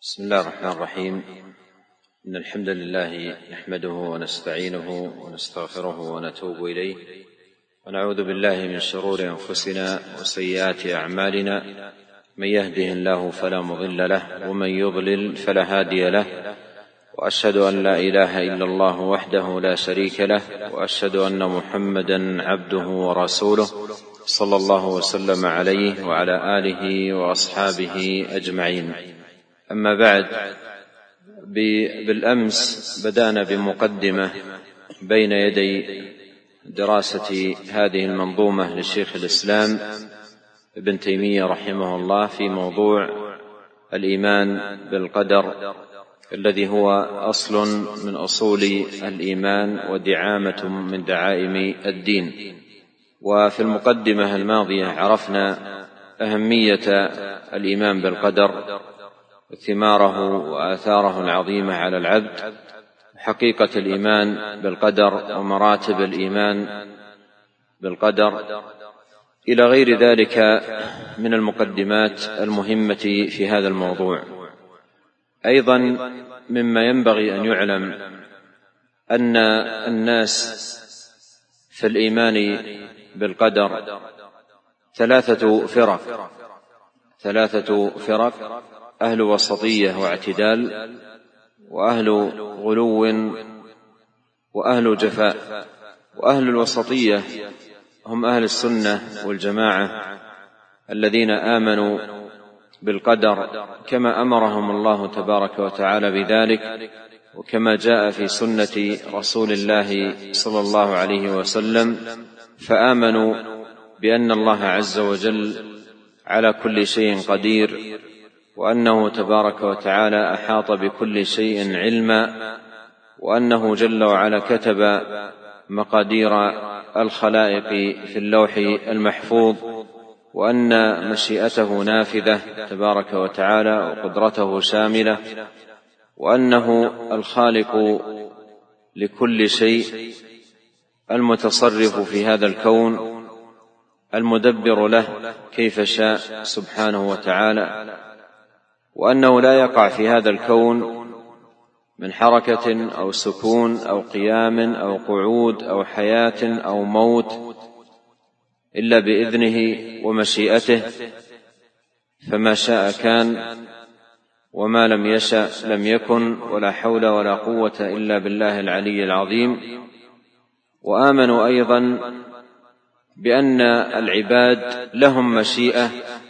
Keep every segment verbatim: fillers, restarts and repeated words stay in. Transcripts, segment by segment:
بسم الله الرحمن الرحيم. إن الحمد لله نحمده ونستعينه ونستغفره ونتوب إليه، ونعوذ بالله من شرور أنفسنا وسيئات أعمالنا. من يهده الله فلا مضل له، ومن يضلل فلا هادي له، وأشهد أن لا إله إلا الله وحده لا شريك له، وأشهد أن محمدا عبده ورسوله صلى الله وسلم عليه وعلى آله وأصحابه أجمعين. أما بعد، بالأمس بدأنا بمقدمة بين يدي دراسة هذه المنظومة للشيخ الإسلام ابن تيمية رحمه الله في موضوع الإيمان بالقدر، الذي هو أصل من أصول الإيمان ودعامة من دعائم الدين. وفي المقدمة الماضية عرفنا أهمية الإيمان بالقدر وثماره وآثاره العظيمة على العبد، حقيقة الإيمان بالقدر ومراتب الإيمان بالقدر إلى غير ذلك من المقدمات المهمة في هذا الموضوع. أيضا مما ينبغي أن يعلم أن الناس في الإيمان بالقدر ثلاثة فرق ثلاثة فرق أهل وسطية واعتدال، وأهل غلو، وأهل جفاء. وأهل الوسطية هم أهل السنة والجماعة الذين آمنوا بالقدر كما أمرهم الله تبارك وتعالى بذلك، وكما جاء في سنة رسول الله صلى الله عليه وسلم، فآمنوا بأن الله عز وجل على كل شيء قدير، وأنه تبارك وتعالى أحاط بكل شيء علما، وأنه جل وعلا كتب مقادير الخلائق في اللوح المحفوظ، وأن مشيئته نافذة تبارك وتعالى وقدرته شاملة، وأنه الخالق لكل شيء المتصرف في هذا الكون المدبر له كيف شاء سبحانه وتعالى، وأنه لا يقع في هذا الكون من حركة أو سكون أو قيام أو قعود أو حياة أو موت إلا بإذنه ومشيئته، فما شاء كان، وما لم يشأ لم يكن، ولا حول ولا قوة إلا بالله العلي العظيم. وآمنوا أيضا بأن العباد لهم مشيئة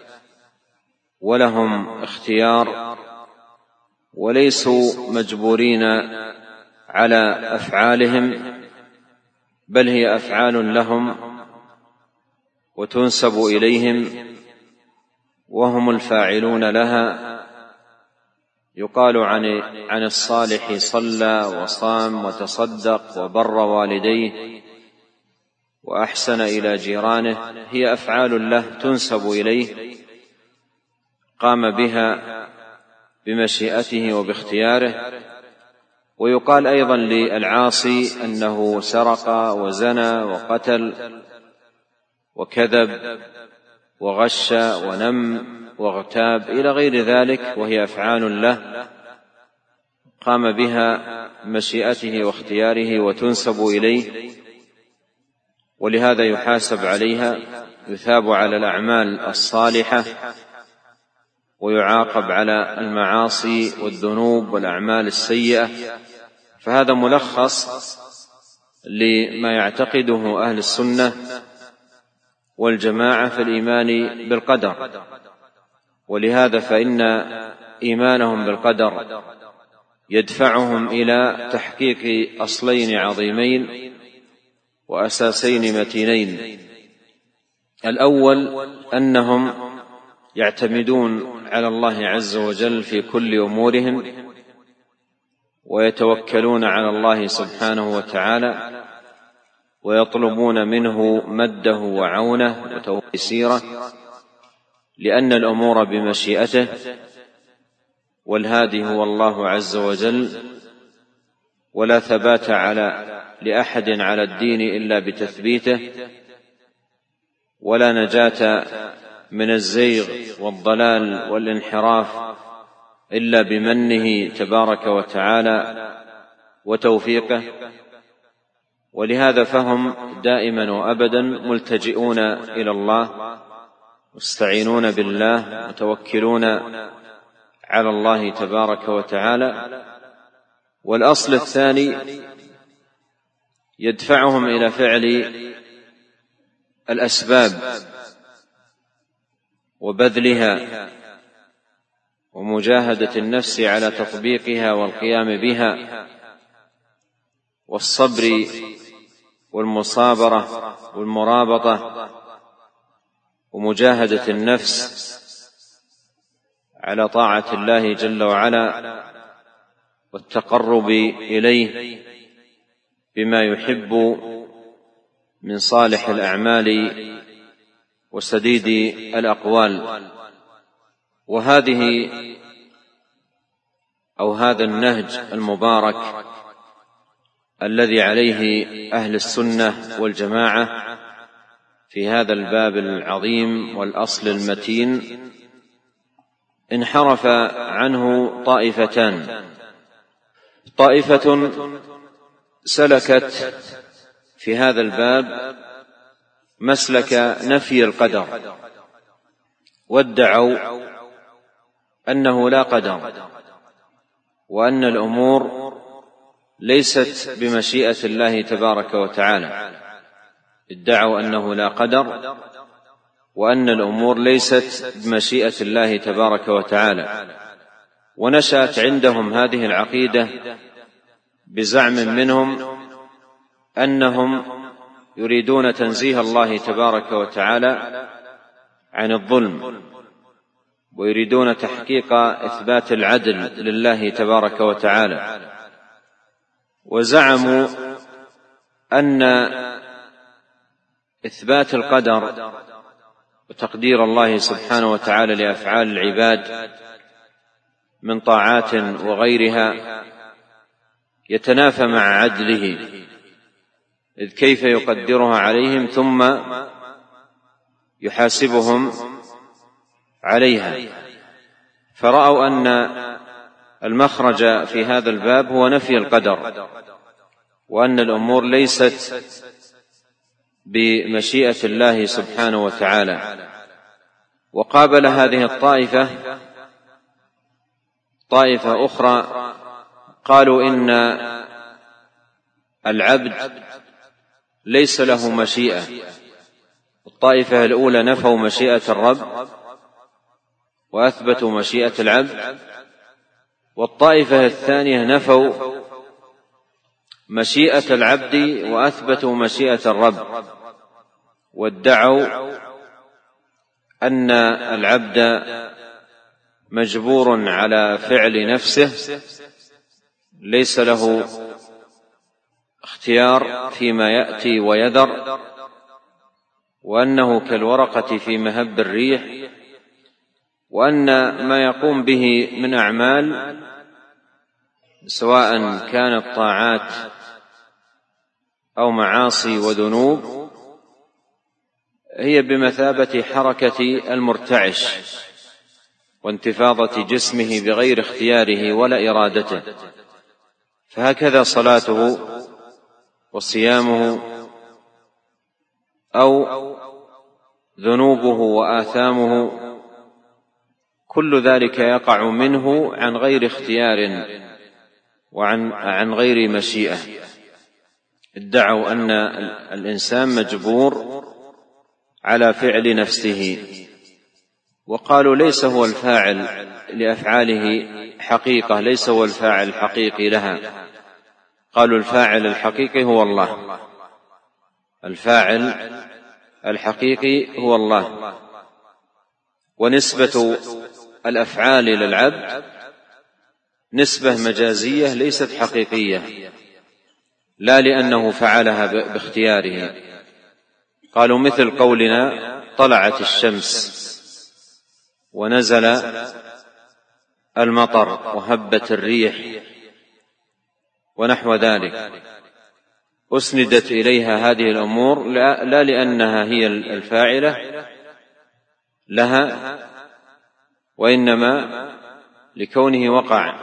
ولهم اختيار، وليسوا مجبورين على أفعالهم، بل هي أفعال لهم وتنسب إليهم وهم الفاعلون لها. يقال عن عن الصالح صلى وصام وتصدق وبر والديه وأحسن إلى جيرانه، هي أفعال له تنسب إليه، قام بها بمشيئته وباختياره. ويقال أيضا للعاصي أنه سرق وزنى وقتل وكذب وغش ونم واغتاب إلى غير ذلك، وهي أفعال له قام بها مشيئته واختياره وتنسب إليه، ولهذا يحاسب عليها، يثاب على الأعمال الصالحة ويعاقب على المعاصي والذنوب والأعمال السيئة. فهذا ملخص لما يعتقده أهل السنة والجماعة في الإيمان بالقدر. ولهذا فإن إيمانهم بالقدر يدفعهم إلى تحقيق أصلين عظيمين وأساسين متينين. الأول أنهم يعتمدون على الله عز وجل في كل أمورهم، ويتوكلون على الله سبحانه وتعالى، ويطلبون منه مده وعونه وتيسيره، لأن الأمور بمشيئته، والهادي هو الله عز وجل، ولا ثبات على لأحد على الدين إلا بتثبيته، ولا نجاة من الزيغ والضلال والانحراف إلا بمنه تبارك وتعالى وتوفيقه، ولهذا فهم دائما وأبدا ملتجئون إلى الله، مستعينون بالله، متوكلون على الله تبارك وتعالى. والأصل الثاني يدفعهم إلى فعل الأسباب وبذلها ومجاهدة النفس على تطبيقها والقيام بها، والصبر والمصابرة والمرابطة، ومجاهدة النفس على طاعة الله جل وعلا والتقرب إليه بما يحب من صالح الأعمال وسديد الأقوال. وهذه أو هذا النهج المبارك الذي عليه أهل السنة والجماعة في هذا الباب العظيم والأصل المتين انحرف عنه طائفتان: طائفة سلكت في هذا الباب مسلك نفي القدر، وادعوا أنه لا قدر، وأن الأمور ليست بمشيئة الله تبارك وتعالى. ادعوا أنه لا قدر وأن الأمور ليست بمشيئة الله تبارك وتعالى، ونشأت عندهم هذه العقيدة بزعم منهم أنهم يريدون تنزيه الله تبارك وتعالى عن الظلم، ويريدون تحقيق إثبات العدل لله تبارك وتعالى، وزعموا أن إثبات القدر وتقدير الله سبحانه وتعالى لأفعال العباد من طاعات وغيرها يتنافى مع عدله، إذ كيف يقدرها عليهم ثم يحاسبهم عليها. فرأوا أن المخرج في هذا الباب هو نفي القدر، وأن الأمور ليست بمشيئة الله سبحانه وتعالى. وقابل هذه الطائفة طائفة أخرى قالوا إن العبد ليس له مشيئة. الطائفة الأولى نفوا مشيئة الرب وأثبتوا مشيئة العبد، والطائفة الثانية نفوا مشيئة العبد وأثبتوا مشيئة الرب، وادعوا أن العبد مجبور على فعل نفسه، ليس له اختيار فيما يأتي ويذر، وأنه كالورقة في مهب الريح، وأن ما يقوم به من أعمال سواء كانت طاعات أو معاصي وذنوب هي بمثابة حركة المرتعش وانتفاضة جسمه بغير اختياره ولا إرادته. فهكذا صلاته وصيامه أو ذنوبه وآثامه كل ذلك يقع منه عن غير اختيار وعن عن غير مشيئة. ادعوا أن الإنسان مجبور على فعل نفسه، وقالوا ليس هو الفاعل لأفعاله حقيقة، ليس هو الفاعل الحقيقي لها. قالوا الفاعل الحقيقي هو الله، الفاعل الحقيقي هو الله، ونسبة الأفعال للعبد نسبة مجازية ليست حقيقية، لا لأنه فعلها باختياره. قالوا مثل قولنا طلعت الشمس ونزل المطر وهبت الريح ونحو ذلك، أسندت إليها هذه الأمور لا لأنها هي الفاعلة لها، وإنما لكونه وقع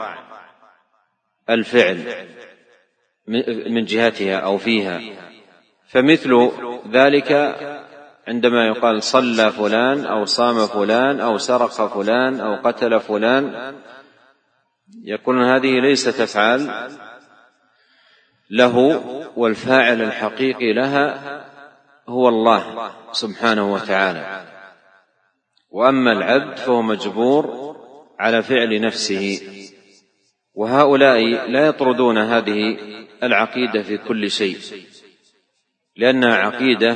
الفعل من جهتها أو فيها. فمثل ذلك عندما يقال صلى فلان أو صام فلان أو سرق فلان أو قتل فلان، يقولون هذه ليست أفعال له، والفاعل الحقيقي لها هو الله سبحانه وتعالى. وأما العبد فهو مجبور على فعل نفسه. وهؤلاء لا يطردون هذه العقيدة في كل شيء، لأنها عقيدة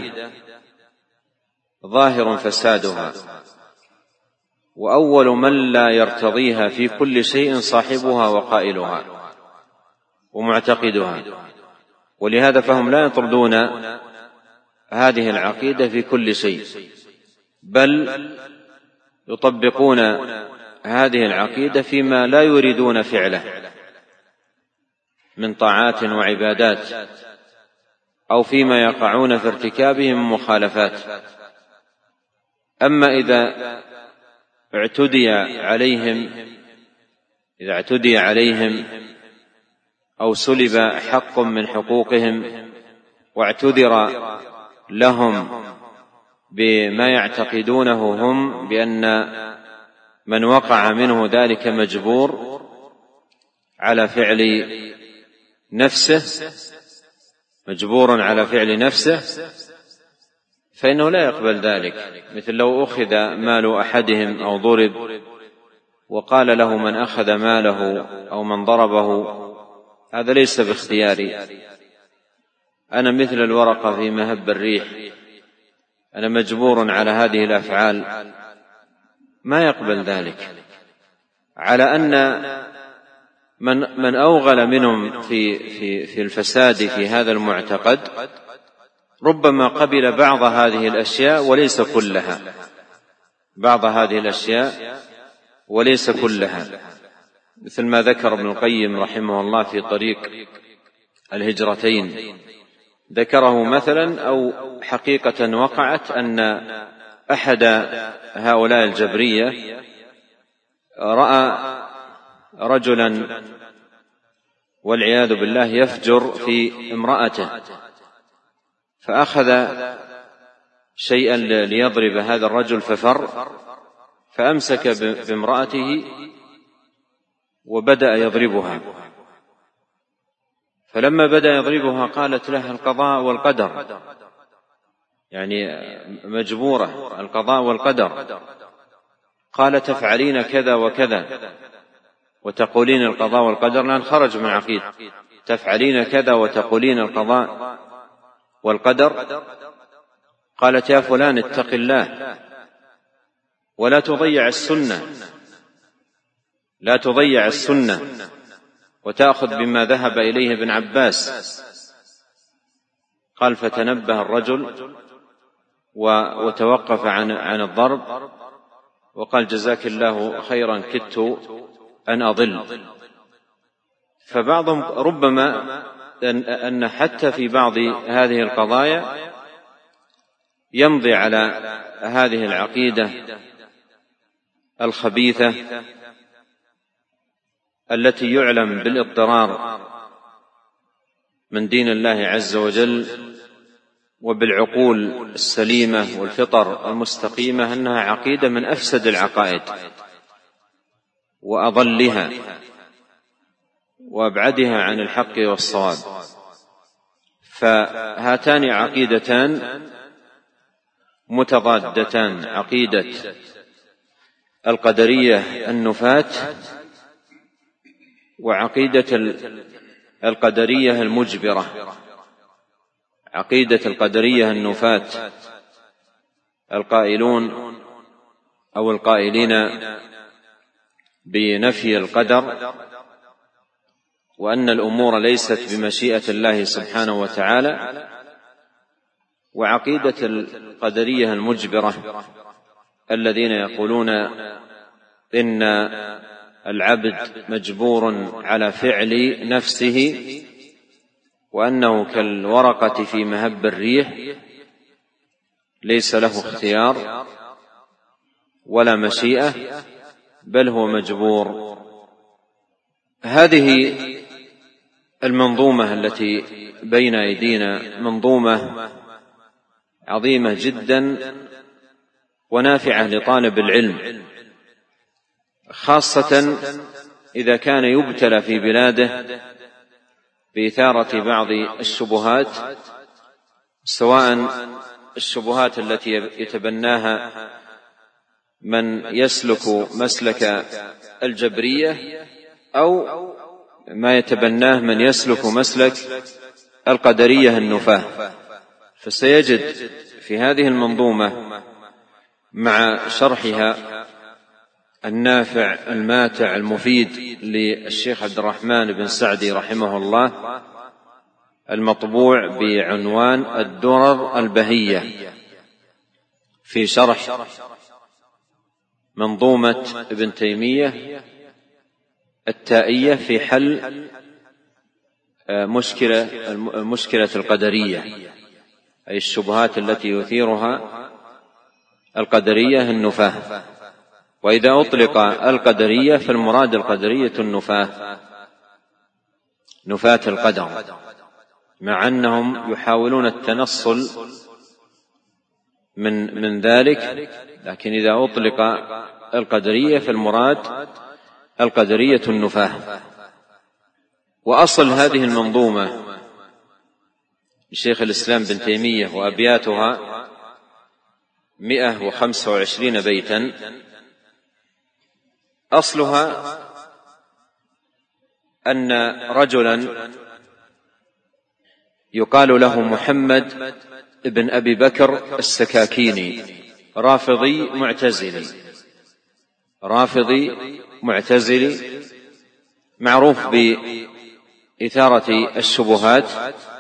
ظاهر فسادها، وأول من لا يرتضيها في كل شيء صاحبها وقائلها ومعتقدها. ولهذا فهم لا يطردون هذه العقيدة في كل شيء، بل يطبقون هذه العقيدة فيما لا يريدون فعله من طاعات وعبادات، أو فيما يقعون في ارتكابه من مخالفات. أما إذا اعتدي عليهم إذا اعتدي عليهم أو سلب حق من حقوقهم واعتذر لهم بما يعتقدونه هم بأن من وقع منه ذلك مجبور على فعل نفسه مجبور على فعل نفسه فإنه لا يقبل ذلك. مثل لو أخذ مال أحدهم أو ضرب وقال له من أخذ ماله أو من ضربه هذا ليس باختياري، أنا مثل الورقة في مهب الريح، أنا مجبور على هذه الأفعال، ما يقبل ذلك. على أن من من أوغل منهم في في في الفساد في هذا المعتقد ربما قبل بعض هذه الأشياء وليس كلها، بعض هذه الأشياء وليس كلها، مثل ما ذكر ابن القيم رحمه الله في طريق الهجرتين، ذكره مثلا أو حقيقة وقعت أن أحد هؤلاء الجبرية رأى رجلا والعياذ بالله يفجر في امرأته، فأخذ شيئا ليضرب هذا الرجل ففر، فأمسك بامرأته وبدأ يضربها. فلما بدأ يضربها قالت له القضاء والقدر، يعني مجبورة القضاء والقدر. قال تفعلين كذا وكذا وتقولين القضاء والقدر، لأن خرج من عقيد تفعلين كذا وتقولين القضاء والقدر. قالت يا فلان اتق الله ولا تضيع السنة، لا تضيع السنة وتأخذ بما ذهب إليه ابن عباس. قال فتنبه الرجل وتوقف عن عن الضرب وقال جزاك الله خيرا كدت أن أضل. فبعضهم ربما أن حتى في بعض هذه القضايا يمضي على هذه العقيدة الخبيثة التي يعلم بالاضطرار من دين الله عز وجل وبالعقول السليمة والفطر المستقيمة أنها عقيدة من أفسد العقائد وأضلها وأبعدها عن الحق والصواب. فهاتان عقيدتان متضادتان، عقيدة القدرية النفاة وعقيدة القدرية المجبرة. عقيدة القدرية النفاة القائلون أو القائلين بنفي القدر وأن الأمور ليست بمشيئة الله سبحانه وتعالى، وعقيدة القدرية المجبرة الذين يقولون إن العبد مجبور على فعل نفسه وأنه كالورقة في مهب الريح ليس له اختيار ولا مشيئة، بل هو مجبور هذه المنظومة التي بين أيدينا منظومة عظيمة جدا ونافعة لطالب العلم، خاصة إذا كان يبتلى في بلاده بإثارة بعض الشبهات، سواء الشبهات التي يتبناها من يسلك مسلك الجبرية أو ما يتبناه من يسلك مسلك القدرية النفاة. فسيجد في هذه المنظومة مع شرحها النافع الماتع المفيد للشيخ عبد الرحمن بن سعدي رحمه الله المطبوع بعنوان الدرر البهية في شرح منظومة ابن تيمية التائية في حل مشكلة مشكلة القدرية، أي الشبهات التي يثيرها القدرية النفاة. وإذا أطلق القدرية فالمراد القدرية النفاة، نفاة القدر، مع أنهم يحاولون التنصل من من ذلك، لكن إذا أطلق القدرية فالمراد القدرية النفاة. وأصل هذه المنظومة لشيخ الإسلام بن تيمية وأبياتها مئة وخمسة وعشرين بيتا، أصلها أن رجلا يقال له محمد بن أبي بكر السكاكيني، رافضي معتزلي رافضي معتزلي معروف بإثارة الشبهات،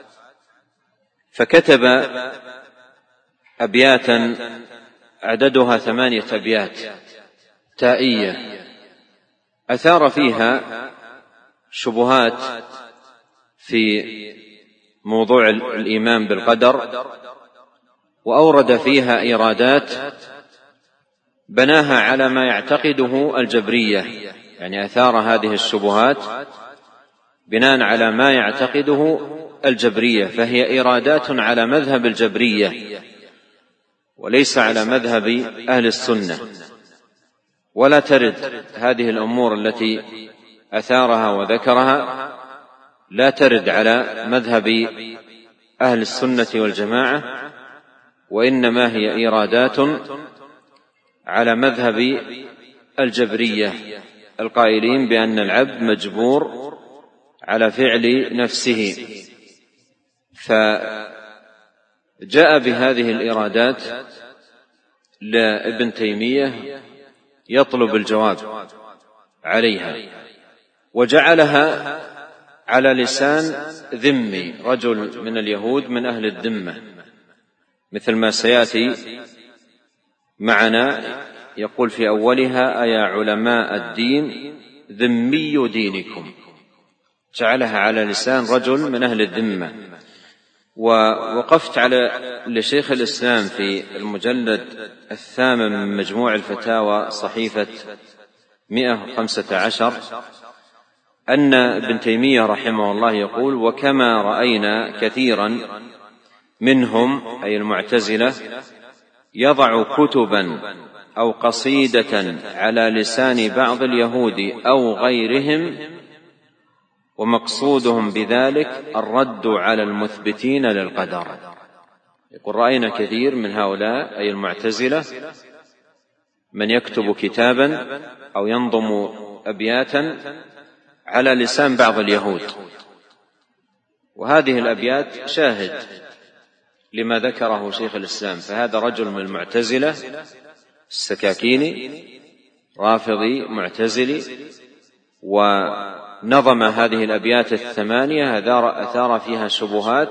فكتب أبياتا عددها ثمانية أبيات تائية أثار فيها شبهات في موضوع الإيمان بالقدر، وأورد فيها إيرادات بناها على ما يعتقده الجبرية، يعني أثار هذه الشبهات بناء على ما يعتقده الجبرية، فهي إيرادات على مذهب الجبرية وليس على مذهب أهل السنة. ولا ترد هذه الأمور التي أثارها وذكرها لا ترد على مذهب أهل السنة والجماعة، وإنما هي إيرادات على مذهب الجبرية القائلين بأن العبد مجبور على فعل نفسه. فجاء بهذه الإيرادات لابن تيمية يطلب الجواب عليها، وجعلها على لسان ذمي، رجل من اليهود من أهل الذمة، مثل ما سيأتي معنا. يقول في أولها: أيا علماء الدين ذمي دينكم، جعلها على لسان رجل من أهل الذمة. ووقفت على لشيخ الإسلام في المجلد الثامن من مجموع الفتاوى صحيفة مئة وخمسة عشر أن ابن تيمية رحمه الله يقول: وكما رأينا كثيرا منهم، أي المعتزلة، يضع كتبا أو قصيدة على لسان بعض اليهود أو غيرهم، ومقصودهم بذلك الرد على المثبتين للقدر. يقول: رأينا كثير من هؤلاء أي المعتزلة من يكتب كتابا أو ينظم أبياتا على لسان بعض اليهود، وهذه الأبيات شاهد لما ذكره شيخ الإسلام. فهذا رجل من المعتزلة السكاكيني، رافضي معتزلي، ونظم هذه الأبيات الثمانية أثار فيها شبهات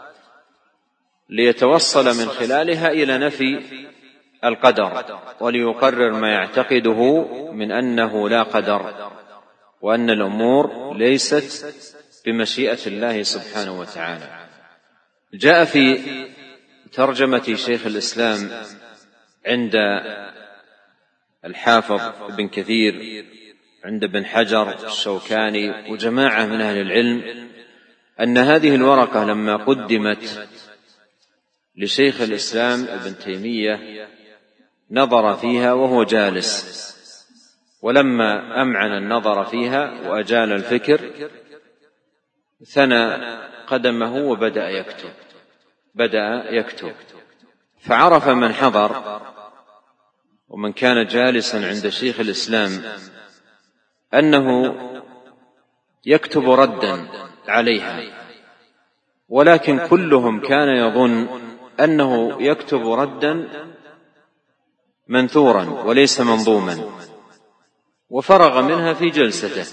ليتوصل من خلالها إلى نفي القدر، وليقرر ما يعتقده من أنه لا قدر، وأن الأمور ليست بمشيئة الله سبحانه وتعالى. جاء في ترجمة شيخ الإسلام عند الحافظ ابن كثير عند ابن حجر الشوكاني وجماعة من أهل العلم أن هذه الورقة لما قدمت لشيخ الإسلام ابن تيمية نظر فيها وهو جالس، ولما أمعن النظر فيها وأجال الفكر ثنى قدمه وبدأ يكتب بدأ يكتب فعرف من حضر ومن كان جالسا عند شيخ الإسلام أنه يكتب ردا عليها، ولكن كلهم كان يظن أنه يكتب ردا منثورا وليس منظوما، وفرغ منها في جلسته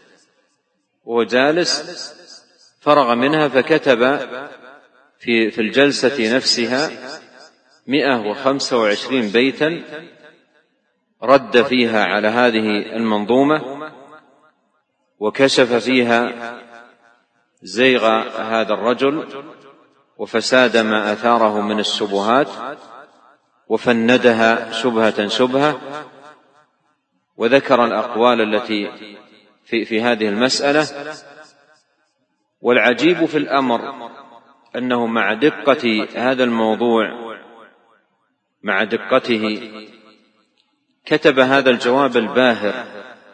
وجالس فرغ منها فكتب في في الجلسة نفسها مئة وخمسة وعشرين بيتا رد فيها على هذه المنظومة، وكشف فيها زيغ هذا الرجل وفساد ما أثاره من الشبهات، وفندها شبهة شبهة، وذكر الأقوال التي في, في هذه المسألة. والعجيب في الأمر أنه مع دقة هذا الموضوع مع دقته كتب هذا الجواب الباهر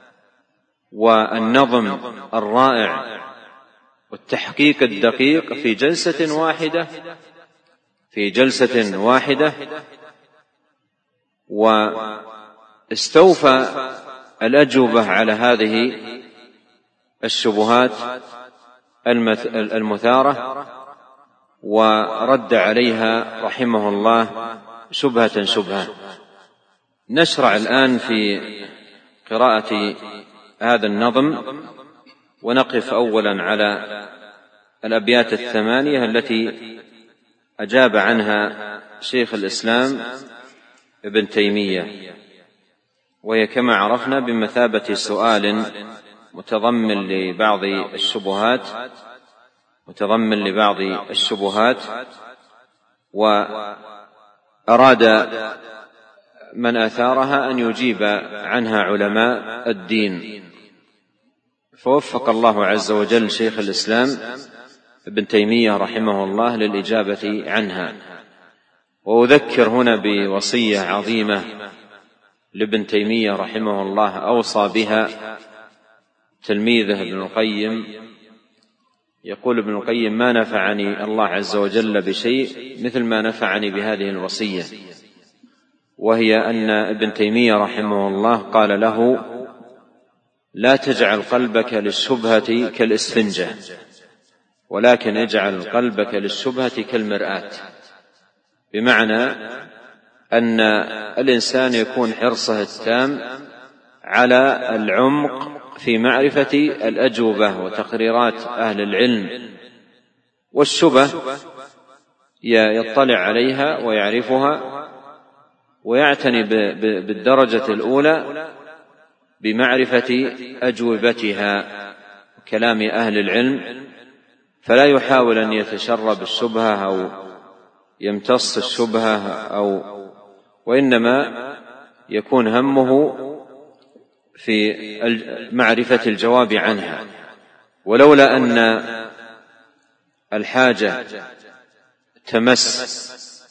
والنظم الرائع والتحقيق الدقيق في جلسة واحدة في جلسة واحدة واستوفى الأجوبة على هذه الشبهات المثارة، ورد عليها رحمه الله شبهة شبهة. نشرع الآن في قراءة هذا النظم، ونقف أولا على الأبيات الثمانية التي أجاب عنها شيخ الإسلام ابن تيمية، وهي كما عرفنا بمثابة سؤال متضمن لبعض الشبهات متضمن لبعض الشبهات وأراد من أثارها أن يجيب عنها علماء الدين، فوفق الله عز وجل شيخ الإسلام ابن تيمية رحمه الله للإجابة عنها. وأذكر هنا بوصية عظيمة لابن تيمية رحمه الله أوصى بها تلميذه ابن القيم. يقول ابن القيم: ما نفعني الله عز وجل بشيء مثل ما نفعني بهذه الوصية، وهي أن ابن تيمية رحمه الله قال له: لا تجعل قلبك للشبهة كالإسفنجة، ولكن اجعل قلبك للشبهة كالمرآة، بمعنى أن الإنسان يكون حرصه التام على العمق في معرفة الأجوبة وتقريرات أهل العلم، والشبه يطلع عليها ويعرفها ويعتني بالدرجة الأولى بمعرفة أجوبتها كلام أهل العلم، فلا يحاول أن يتشرب الشبهة أو يمتص الشبهة أو وإنما يكون همه في معرفة الجواب عنها. ولولا أن الحاجة تمس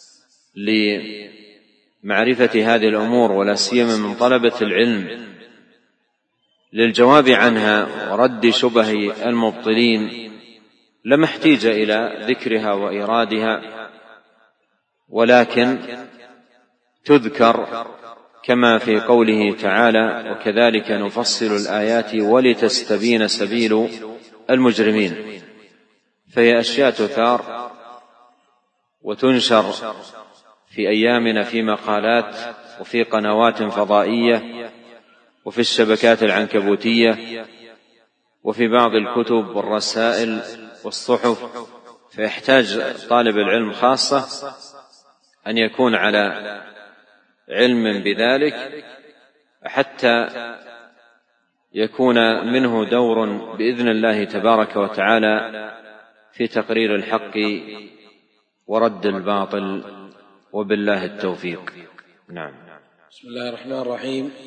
لمعرفة هذه الأمور، ولا سيما من طلبة العلم، للجواب عنها ورد شبه المبطلين، لما احتيج إلى ذكرها وإيرادها، ولكن تذكر كما في قوله تعالى: وكذلك نفصل الآيات ولتستبين سبيل المجرمين. فهي أشياء تثار وتنشر في أيامنا في مقالات وفي قنوات فضائية وفي الشبكات العنكبوتية وفي بعض الكتب والرسائل والصحف، فيحتاج طالب العلم خاصة أن يكون على علم بذلك حتى يكون منه دور بإذن الله تبارك وتعالى في تقرير الحق ورد الباطل، وبالله التوفيق. نعم. بسم الله الرحمن الرحيم.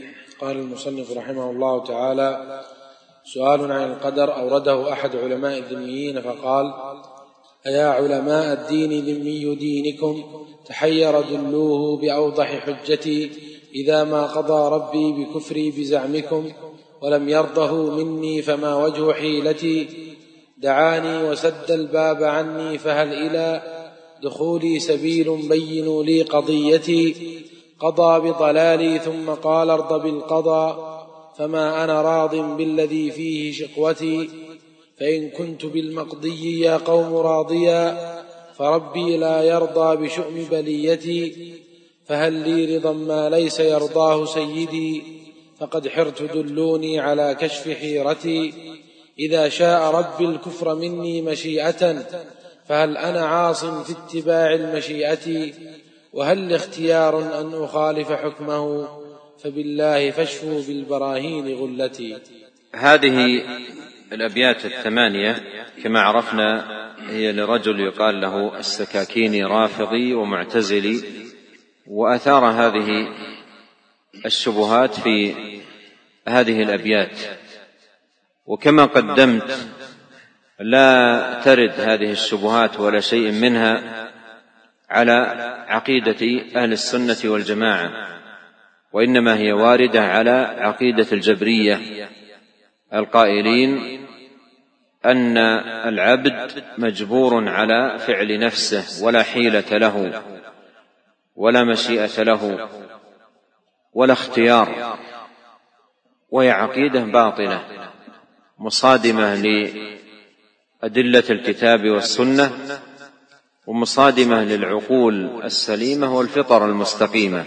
قال المصنف رحمه الله تعالى: سؤال عن القدر أورده أحد علماء الذميين فقال: أيا علماء الدين ذمي دينكم تحير دلوه بأوضح حجتي إذا ما قضى ربي بكفري بزعمكم ولم يرضه مني فما وجه حيلتي دعاني وسد الباب عني فهل إلى دخولي سبيل بينوا لي قضيتي قضى بضلالي ثم قال ارض بالقضاء فما أنا راض بالذي فيه شقوتي فإن كنت بالمقضي يا قوم راضيا فربي لا يرضى بشؤم بليتي فهل لي رضا ما ليس يرضاه سيدي فقد حرت دلوني على كشف حيرتي إذا شاء ربي الكفر مني مشيئة فهل أنا عاص في اتباع المشيئة وهل لي اختيار أن أخالف حكمه فبالله فاشفوا بالبراهين غلتي. هذه الأبيات الثمانية كما عرفنا هي لرجل يقال له السكاكيني رافضي ومعتزلي، وأثار هذه الشبهات في هذه الأبيات. وكما قدمت لا ترد هذه الشبهات ولا شيء منها على عقيدة أهل السنة والجماعة، وإنما هي واردة على عقيدة الجبرية القائلين أن العبد مجبور على فعل نفسه ولا حيلة له ولا مشيئة له ولا اختيار، وهي عقيدة باطلة مصادمة لأدلة الكتاب والسنة ومصادمة للعقول السليمة والفطر المستقيمة.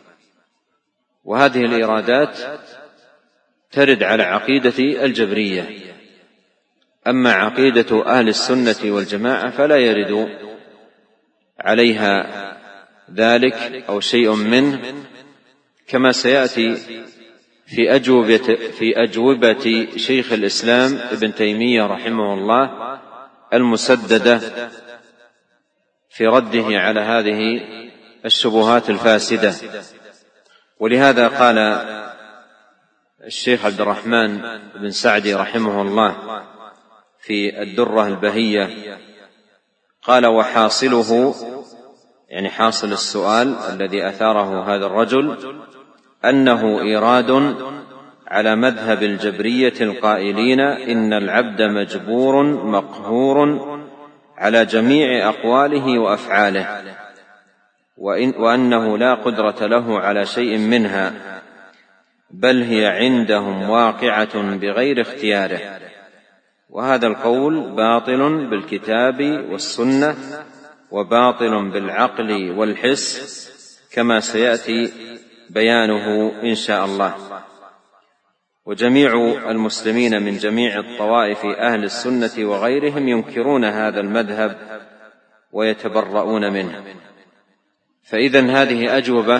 وهذه الإرادات ترد على عقيدة الجبرية، أما عقيدة أهل السنة والجماعة فلا يرد عليها ذلك أو شيء منه، كما سيأتي في أجوبة, في أجوبة شيخ الإسلام ابن تيمية رحمه الله المسددة في رده على هذه الشبهات الفاسدة. ولهذا قال الشيخ عبد الرحمن بن سعدي رحمه الله في الدرة البهية قال: وحاصله، يعني حاصل السؤال الذي أثاره هذا الرجل، أنه إيراد على مذهب الجبرية القائلين إن العبد مجبور مقهور على جميع أقواله وأفعاله، وإن وأنه لا قدرة له على شيء منها، بل هي عندهم واقعة بغير اختياره. وهذا القول باطل بالكتاب والسنة وباطل بالعقل والحس، كما سيأتي بيانه إن شاء الله. وجميع المسلمين من جميع الطوائف أهل السنة وغيرهم ينكرون هذا المذهب ويتبرؤون منه. فإذن هذه أجوبة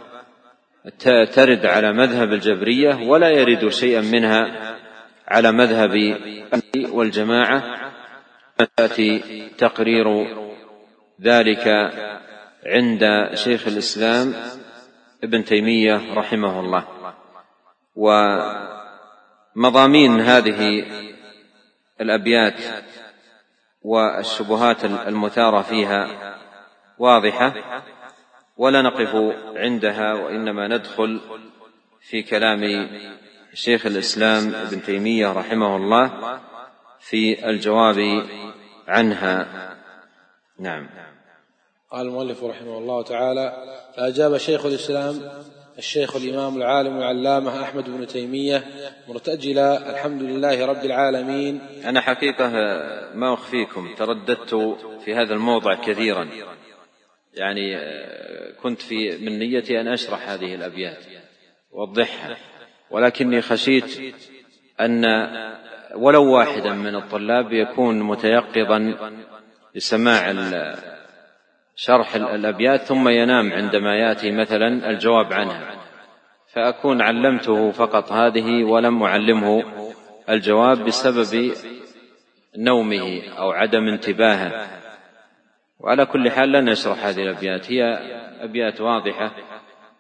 ترد على مذهب الجبرية ولا يرد شيئا منها على مذهب والجماعة، يأتي تقرير ذلك عند شيخ الإسلام ابن تيمية رحمه الله. ومضامين هذه الأبيات والشبهات المثارة فيها واضحة ولا نقف عندها، وإنما ندخل في كلام شيخ الإسلام ابن تيمية رحمه الله في الجواب عنها. نعم. قال المؤلف رحمه الله تعالى: فأجاب شيخ الإسلام الشيخ الإمام العالم العلامة أحمد بن تيمية مرتجلا: الحمد لله رب العالمين. أنا حقيقة ما أخفيكم ترددت في هذا الموضع كثيرا، يعني كنت في من نيتي أن أشرح هذه الأبيات وأوضحها، ولكني خشيت أن ولو واحدا من الطلاب يكون متيقظا لسماع شرح الأبيات ثم ينام عندما يأتي مثلا الجواب عنها، فأكون علمته فقط هذه ولم أعلمه الجواب بسبب نومه أو عدم انتباهه. وعلى كل حال لن نشرح هذه الأبيات، هي أبيات واضحة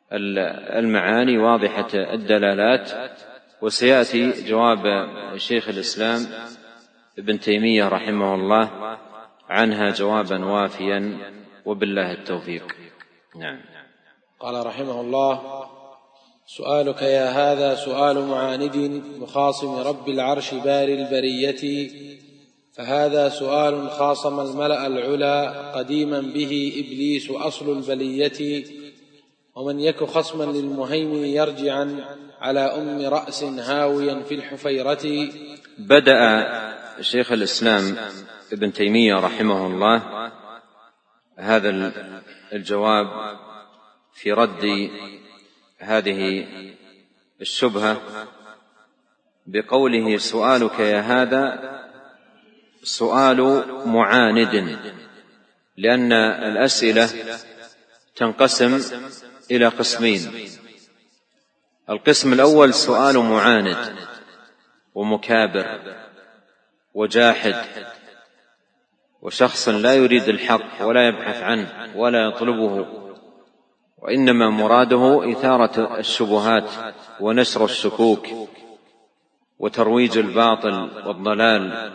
المعاني واضحة الدلالات، وسيأتي جواب شيخ الإسلام ابن تيمية رحمه الله عنها جوابا وافيا، وبالله التوفيق. نعم. قال رحمه الله: سؤالك يا هذا سؤال معاند مخاصم رب العرش بار البرية، فهذا سؤال خاصم الملأ العلا قديما به إبليس أصل البلية، ومن يك خصما للمهيمن يرجعا على أم رأس هاويا في الحفيرة. بدأ شيخ الإسلام ابن تيمية رحمه الله هذا الجواب في رد هذه الشبهة بقوله: سؤالك يا هذا سؤال معاند، لأن الأسئلة تنقسم إلى قسمين. القسم الأول سؤال معاند ومكابر وجاحد، وشخص لا يريد الحق ولا يبحث عنه ولا يطلبه، وإنما مراده إثارة الشبهات ونشر الشكوك وترويج الباطل والضلال.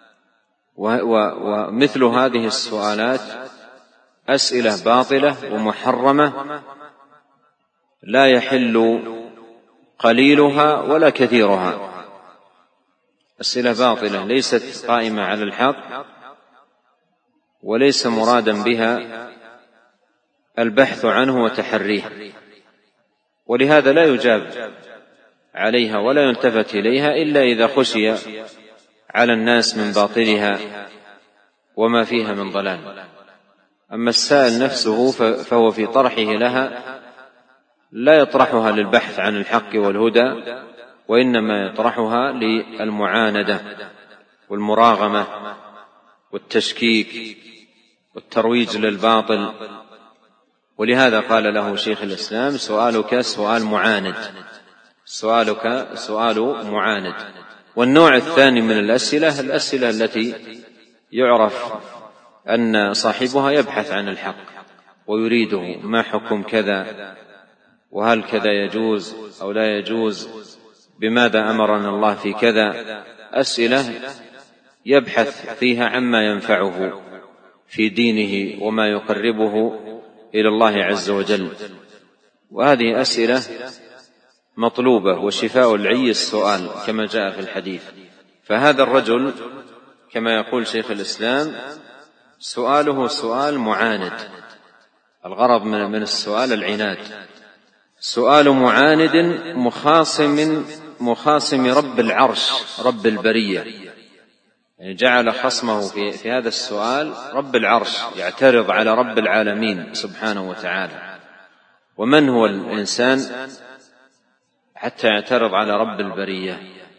ومثل هذه السؤالات أسئلة باطلة ومحرمة لا يحل قليلها ولا كثيرها. أسئلة باطلة ليست قائمة على الحق، وليس مرادا بها البحث عنه وتحريه، ولهذا لا يجاب عليها ولا يلتفت إليها إلا إذا خشي على الناس من باطلها وما فيها من ضلال. أما السائل نفسه فهو في طرحه لها لا يطرحها للبحث عن الحق والهدى، وإنما يطرحها للمعاندة والمراغمة والتشكيك والترويج للباطل. ولهذا قال له شيخ الإسلام: سؤالك سؤال معاند، سؤالك سؤال معاند. والنوع الثاني من الأسئلة الأسئلة التي يعرف أن صاحبها يبحث عن الحق ويريده: ما حكم كذا، وهل كذا يجوز أو لا يجوز، بماذا أمرنا الله في كذا. أسئلة يبحث فيها عما ينفعه في دينه وما يقربه إلى الله عز وجل. وهذه أسئلة مطلوبة، وشفاء العي السؤال كما جاء في الحديث. فهذا الرجل كما يقول شيخ الإسلام سؤاله سؤال معاند، الغرض من السؤال العناد. سؤال معاند مخاصم مخاصم رب العرش رب البرية، يعني جعل خصمه في, في هذا السؤال رب العرش، يعترض على رب العالمين سبحانه وتعالى. ومن هو الإنسان حتى يعترض على رب البرية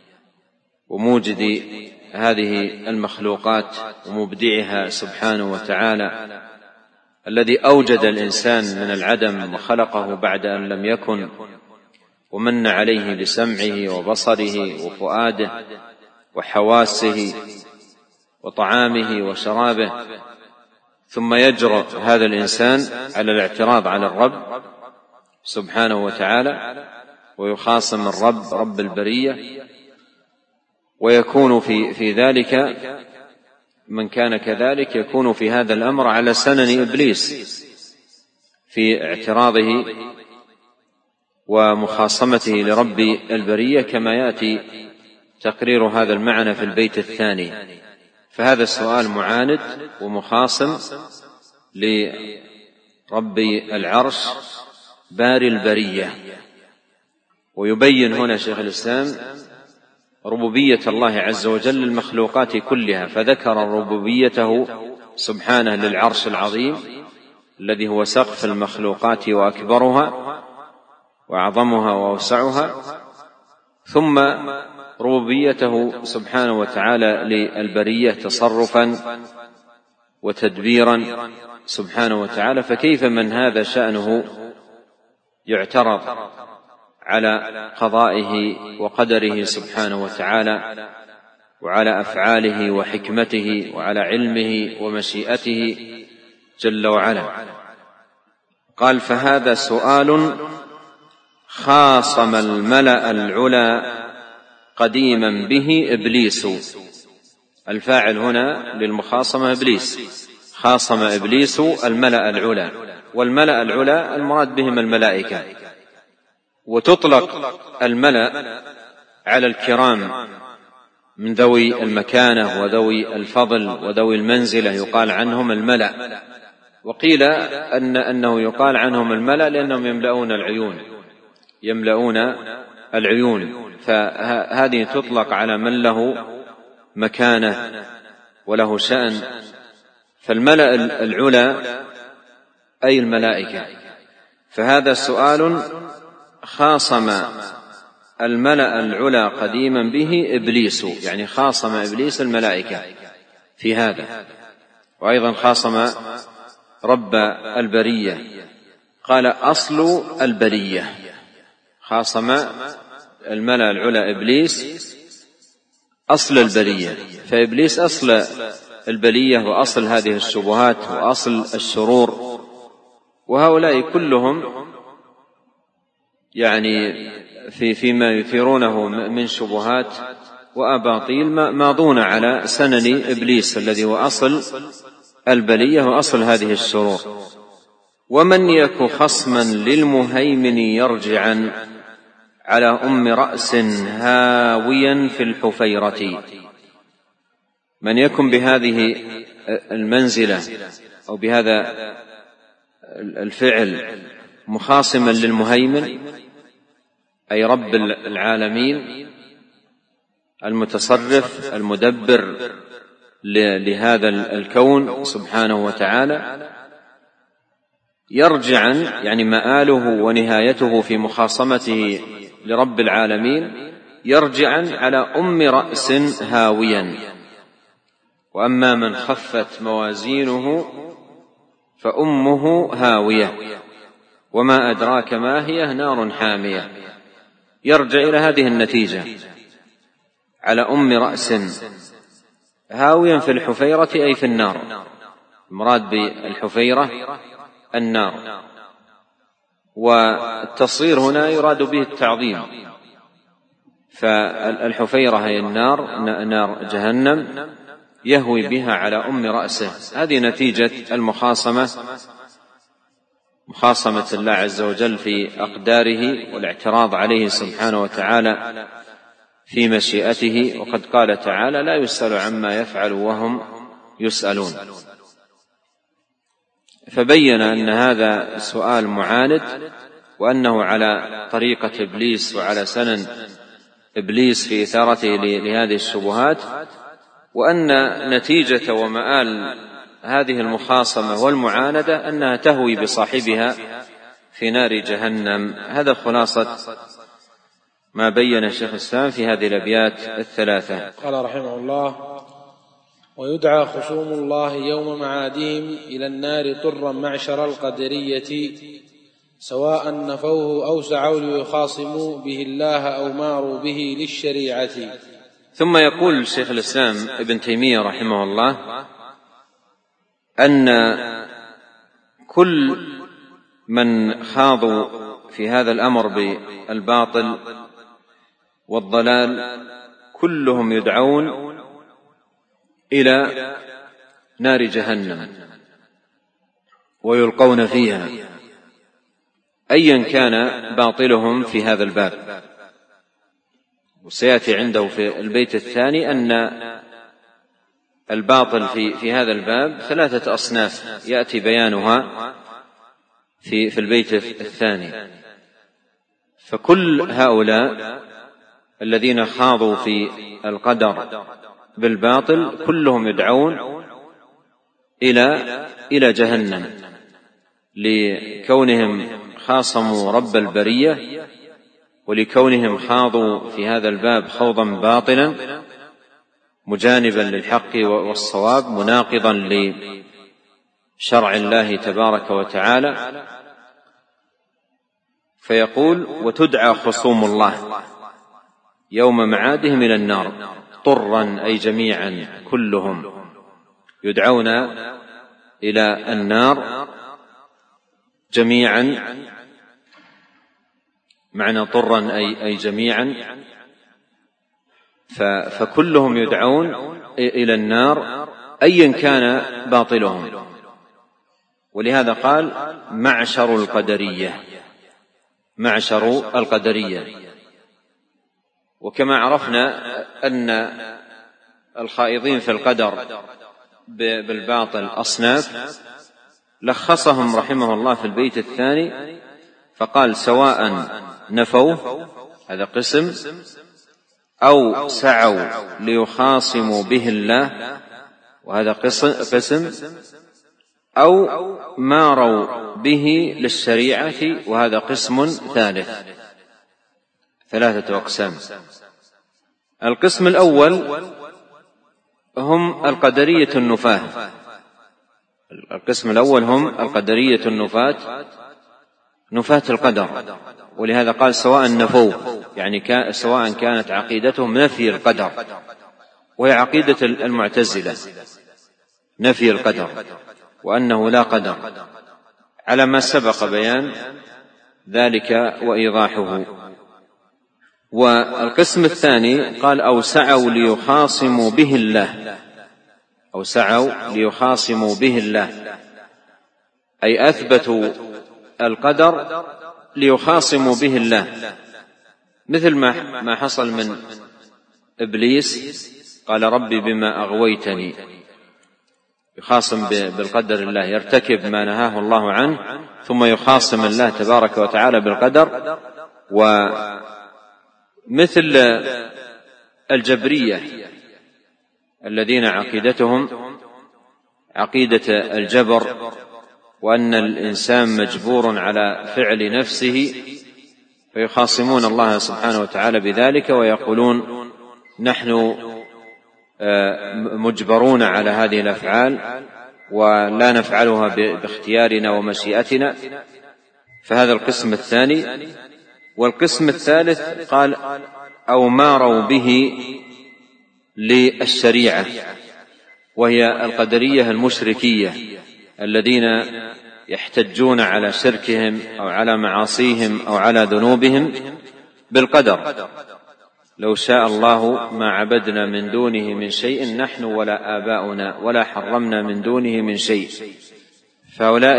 وموجد هذه المخلوقات ومبدعها سبحانه وتعالى، الذي أوجد الإنسان من العدم وخلقه بعد أن لم يكن، ومن عليه بسمعه وبصره وفؤاده وحواسه وطعامه وشرابه، ثم يجرؤ هذا الإنسان على الاعتراض على الرب سبحانه وتعالى ويخاصم الرب رب البرية. ويكون في, في ذلك من كان كذلك يكون في هذا الأمر على سنن إبليس في اعتراضه ومخاصمته لرب البرية، كما يأتي تقرير هذا المعنى في البيت الثاني. فهذا السؤال معاند ومخاصم لرب العرش بار البرية. ويبين هنا شيخ الإسلام ربوبية الله عز وجل للمخلوقات كلها، فذكر ربوبيته سبحانه للعرش العظيم الذي هو سقف المخلوقات وأكبرها وأعظمها وأوسعها، ثم ربوبيته سبحانه وتعالى للبرية تصرفا وتدبيرا سبحانه وتعالى. فكيف من هذا شأنه يعترض على قضائه وقدره سبحانه وتعالى وعلى أفعاله وحكمته وعلى علمه ومشيئته جل وعلا؟ قال: فهذا سؤال خاصم الملأ العلى قديما به إبليس. الفاعل هنا للمخاصمة إبليس، خاصم إبليس الملأ العلى، والملأ العلى المراد بهم الملائكة. وتطلق الملأ على الكرام من ذوي المكانة وذوي الفضل وذوي المنزلة، يقال عنهم الملأ. وقيل أن أنه يقال عنهم الملأ لأنهم يملؤون العيون، يملؤون العيون، فهذه تطلق على من له مكانة وله شأن. فالملأ العلى أي الملائكة. فهذا سؤال خاصم الملأ العلى قديما به إبليس، يعني خاصم إبليس الملائكة في هذا، وأيضا خاصم رب البرية. قال أصل البرية، خاصم الملأ العلى إبليس أصل البرية، فإبليس أصل البرية وأصل هذه الشبهات وأصل الشرور. وهؤلاء كلهم يعني في فيما يثيرونه من شبهات وأباطيل ماضون على سنن إبليس الذي هو أصل البلية وأصل هذه الشرور. ومن يك خصما للمهيمن يرجعا على أم رأس هاويا في الحفيرة. من يكن بهذه المنزلة أو بهذا الفعل مخاصما للمهيمن أي رب العالمين المتصرف المدبر لهذا الكون سبحانه وتعالى، يرجعا يعني مآله ونهايته في مخاصمته لرب العالمين يرجعا على أم رأس هاويا. وأما من خفت موازينه فأمه هاوية وما أدراك ما هي نار حامية. يرجع إلى هذه النتيجة على أم رأس هاويا في الحفيرة أي في النار، المراد بالحفيرة النار. والتصغير هنا يراد به التعظيم، فالحفيرة هي النار، نار جهنم يهوي بها على أم رأسه. هذه نتيجة المخاصمة، مخاصمة الله عز وجل في أقداره والاعتراض عليه سبحانه وتعالى في مشيئته. وقد قال تعالى لا يسأل عما يفعل وهم يسألون. فبين أن هذا سؤال معاند، وأنه على طريقة إبليس وعلى سنن إبليس في إثارته لهذه الشبهات، وأن نتيجة ومآل هذه المخاصمة والمعاندة أنها تهوي بصاحبها في نار جهنم. هذا خلاصة ما بين شيخ الإسلام في هذه الأبيات الثلاثة. قال رحمه الله: ويدعى خصوم الله يوم معادهم إلى النار طرا معشر القدرية، سواء نفوه أو سعوا ليخاصموا به الله أو ماروا به للشريعة. ثم يقول شيخ الإسلام ابن تيمية رحمه الله أن كل من خاضوا في هذا الأمر بالباطل والضلال كلهم يدعون إلى نار جهنم ويلقون فيها أيا كان باطلهم في هذا الباب. وسيأتي عنده في البيت الثاني أن الباطل في, في هذا الباب ثلاثة أصناف يأتي بيانها في, في البيت الثاني. فكل هؤلاء الذين خاضوا في القدر بالباطل كلهم يدعون إلى إلى جهنم، لكونهم خاصموا رب البرية ولكونهم خاضوا في هذا الباب خوضا باطلا مجانبا للحق والصواب مناقضا لشرع الله تبارك وتعالى. فيقول: وتدعى خصوم الله يوم معادهم إلى النار طرا أي جميعا كلهم يدعون إلى النار جميعا معنى طرا أي, أي جميعا، فكلهم يدعون إلى النار أيا كان باطلهم. ولهذا قال معشر القدرية، معشر القدرية. وكما عرفنا أن الخائضين في القدر بالباطل أصناف، لخصهم رحمه الله في البيت الثاني فقال سواء نفوا، هذا قسم، أو سعوا ليخاصموا به الله، وهذا قسم، أو ماروا به للشريعة، وهذا قسم ثالث. ثلاثة أقسام. القسم الأول هم القدرية النفاة، القسم الأول هم القدرية النفاة، نفاة القدر. ولهذا قال سواء نفوا، يعني سواء كانت عقيدتهم نفي القدر، وهي عقيدة المعتزلة، نفي القدر وأنه لا قدر، على ما سبق بيان ذلك وإيضاحه. والقسم الثاني قال أو سعوا ليخاصموا به الله، أو سعوا ليخاصموا به الله، أي أثبتوا القدر ليخاصموا به الله، مثل ما حصل من إبليس، قال ربي بما أغويتني، يخاصم بالقدر الله، يرتكب ما نهاه الله عنه ثم يخاصم الله تبارك وتعالى بالقدر. ومثل الجبرية الذين عقيدتهم عقيدة الجبر، وأن الإنسان مجبور على فعل نفسه، فيخاصمون الله سبحانه وتعالى بذلك، ويقولون نحن مجبرون على هذه الأفعال ولا نفعلها باختيارنا ومشيئتنا. فهذا القسم الثاني. والقسم الثالث قال أو ماروا به للشريعة، وهي القدرية المشركية الذين يحتجون على شركهم أو على معاصيهم أو على ذنوبهم بالقدر، لو شاء الله ما عبدنا من دونه من شيء نحن ولا آباؤنا ولا حرمنا من دونه من شيء. فهؤلاء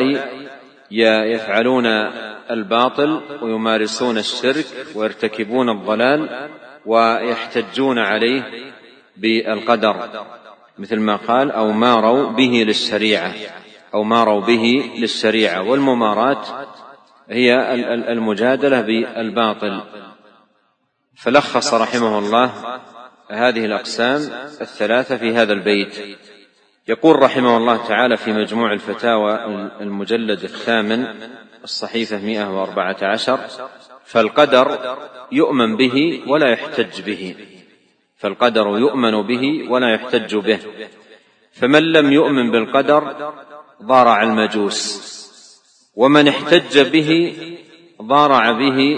يفعلون الباطل ويمارسون الشرك ويرتكبون الضلال ويحتجون عليه بالقدر، مثل ما قال أو ماروا به للشريعة، أو ماروا به للشريعة. والممارات هي المجادلة بالباطل. فلخص رحمه الله هذه الأقسام الثلاثة في هذا البيت. يقول رحمه الله تعالى في مجموع الفتاوى المجلد الثامن الصحيفة مئة وأربعة عشر: فالقدر يؤمن به ولا يحتج به، فالقدر يؤمن به ولا يحتج به. فمن لم يؤمن بالقدر ضارع المجوس، ومن احتج به ضارع به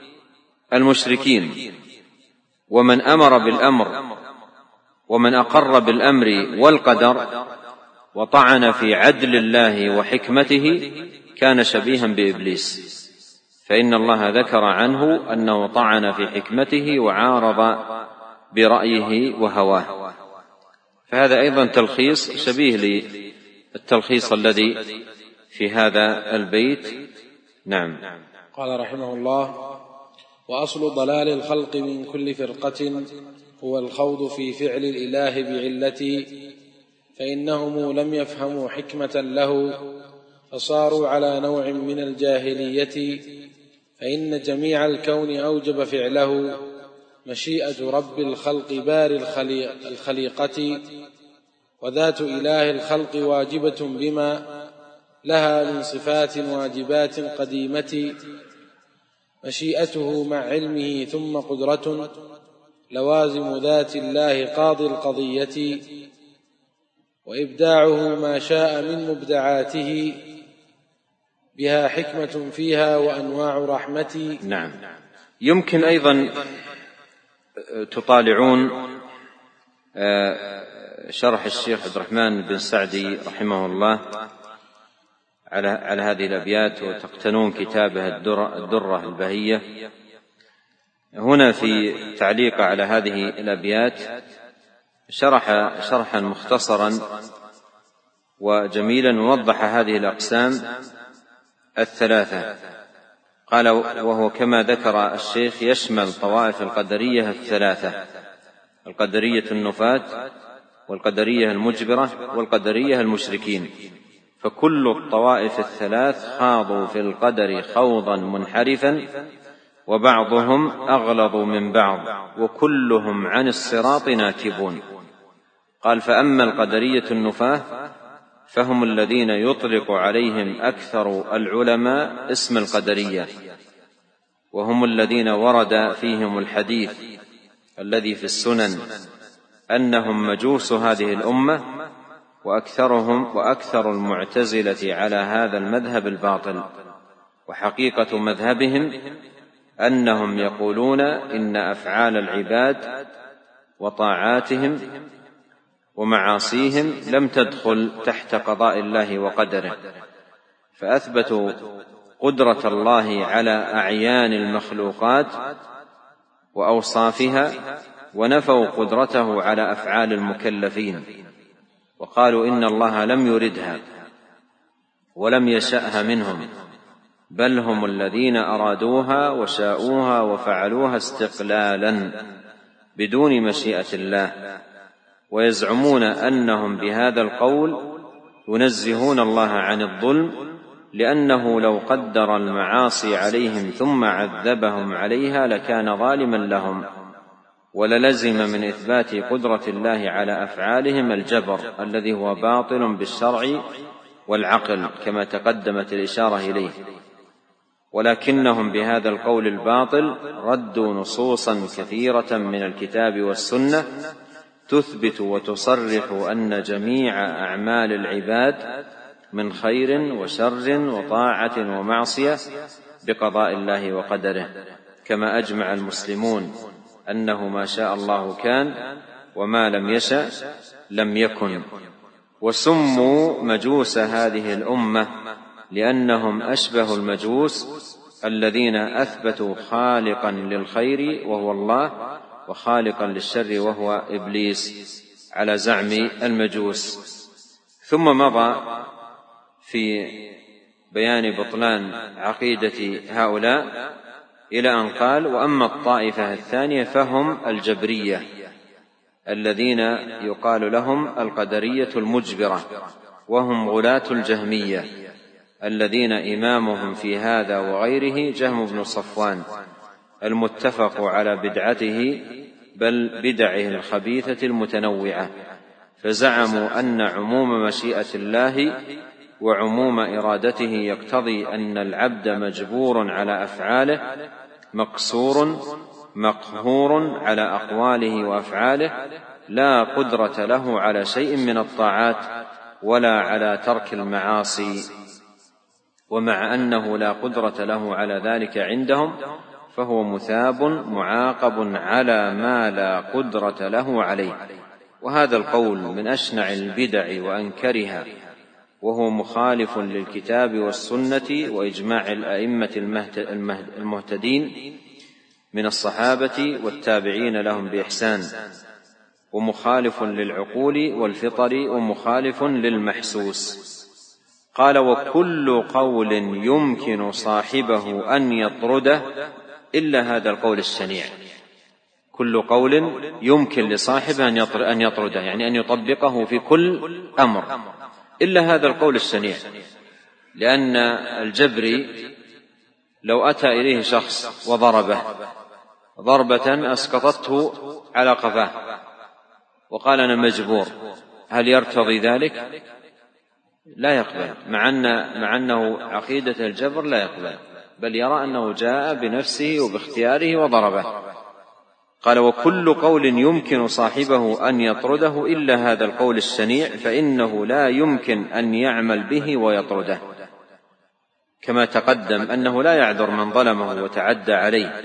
المشركين. ومن أمر بالأمر ومن أقر بالأمر والقدر وطعن في عدل الله وحكمته كان شبيها بإبليس، فإن الله ذكر عنه أنه طعن في حكمته وعارض برأيه وهواه. فهذا أيضا تلخيص شبيه للتلخيص الذي في هذا البيت. نعم. قال رحمه الله: وأصل ضلال الخلق من كل فرقة هو الخوض في فعل الإله بعلته، فإنهم لم يفهموا حكمة له فصاروا على نوع من الجاهلية، فإن جميع الكون أوجب فعله مشيئة رب الخلق بار الخليقة، وذات إله الخلق واجبة بما لها من صفات واجبات قديمة، مشيئته مع علمه ثم قدرة، لوازم ذات الله قاضي القضية، وإبداعه ما شاء من مبدعاته، بها حكمة فيها وأنواع رحمة. نعم. يمكن أيضا تطالعون شرح الشيخ عبد الرحمن بن سعدي رحمه الله على على هذه الأبيات، وتقتنون كتابه الدرة, الدرة البهية هنا في تعليق على هذه الأبيات شرح شرحا مختصرا وجميلا ووضح هذه الأقسام الثلاثة. قال: وهو كما ذكر الشيخ يشمل طوائف القدرية الثلاثة: القدرية النفاة، والقدرية المجبرة، والقدرية المشركين. فكل الطوائف الثلاث خاضوا في القدر خوضا منحرفا، وبعضهم أغلظ من بعض، وكلهم عن الصراط ناكبون. قال: فأما القدرية النفاة فهم الذين يطلق عليهم أكثر العلماء اسم القدرية، وهم الذين ورد فيهم الحديث الذي في السنن أنهم مجوس هذه الأمة، وأكثرهم وأكثر المعتزلة على هذا المذهب الباطل. وحقيقة مذهبهم أنهم يقولون إن أفعال العباد وطاعاتهم ومعاصيهم لم تدخل تحت قضاء الله وقدره، فأثبتوا قدرة الله على أعيان المخلوقات وأوصافها، ونفوا قدرته على أفعال المكلفين، وقالوا إن الله لم يردها ولم يشأها منهم، بل هم الذين أرادوها وشاءوها وفعلوها استقلالا بدون مشيئة الله. ويزعمون أنهم بهذا القول ينزهون الله عن الظلم، لأنه لو قدر المعاصي عليهم ثم عذبهم عليها لكان ظالما لهم، وللزم من إثبات قدرة الله على أفعالهم الجبر الذي هو باطل بالشرع والعقل كما تقدمت الإشارة إليه. ولكنهم بهذا القول الباطل ردوا نصوصا كثيرة من الكتاب والسنة تثبت وتصرح أن جميع أعمال العباد من خير وشر وطاعة ومعصية بقضاء الله وقدره، كما أجمع المسلمون أنه ما شاء الله كان وما لم يشأ لم يكن. وسموا مجوس هذه الأمة لأنهم أشبه المجوس الذين أثبتوا خالقا للخير وهو الله، وخالقا للشر وهو إبليس، على زعم المجوس. ثم مضى في بيان بطلان عقيدة هؤلاء إلى أن قال: وأما الطائفة الثانية فهم الجبرية الذين يقال لهم القدرية المجبرة، وهم غلاة الجهمية الذين إمامهم في هذا وغيره جهم بن صفوان المتفق على بدعته بل بدعه الخبيثة المتنوعة. فزعموا أن عموم مشيئة الله وعموم إرادته يقتضي أن العبد مجبور على أفعاله، مقصور مقهور على أقواله وأفعاله، لا قدرة له على شيء من الطاعات ولا على ترك المعاصي. ومع أنه لا قدرة له على ذلك عندهم، فهو مثاب معاقب على ما لا قدرة له عليه. وهذا القول من أشنع البدع وأنكرها، وهو مخالف للكتاب والسنة وإجماع الأئمة المهتدين من الصحابة والتابعين لهم بإحسان، ومخالف للعقول والفطر، ومخالف للمحسوس. قال: وكل قول يمكن صاحبه أن يطرده إلا هذا القول الشنيع. كل قول يمكن لصاحبه أن يطرده، يعني أن يطبقه في كل أمر، إلا هذا القول الشنيع. لأن الجبري لو أتى إليه شخص وضربه ضربة أسقطته على قفاه وقال: أنا مجبور، هل يرتضي ذلك؟ لا يقبل، مع أن مع أنه عقيدة الجبر لا يقبل، بل يرى أنه جاء بنفسه وباختياره وضربه. قال: وكل قول يمكن صاحبه أن يطرده إلا هذا القول الشنيع، فإنه لا يمكن أن يعمل به ويطرده، كما تقدم أنه لا يعذر من ظلمه وتعدى عليه،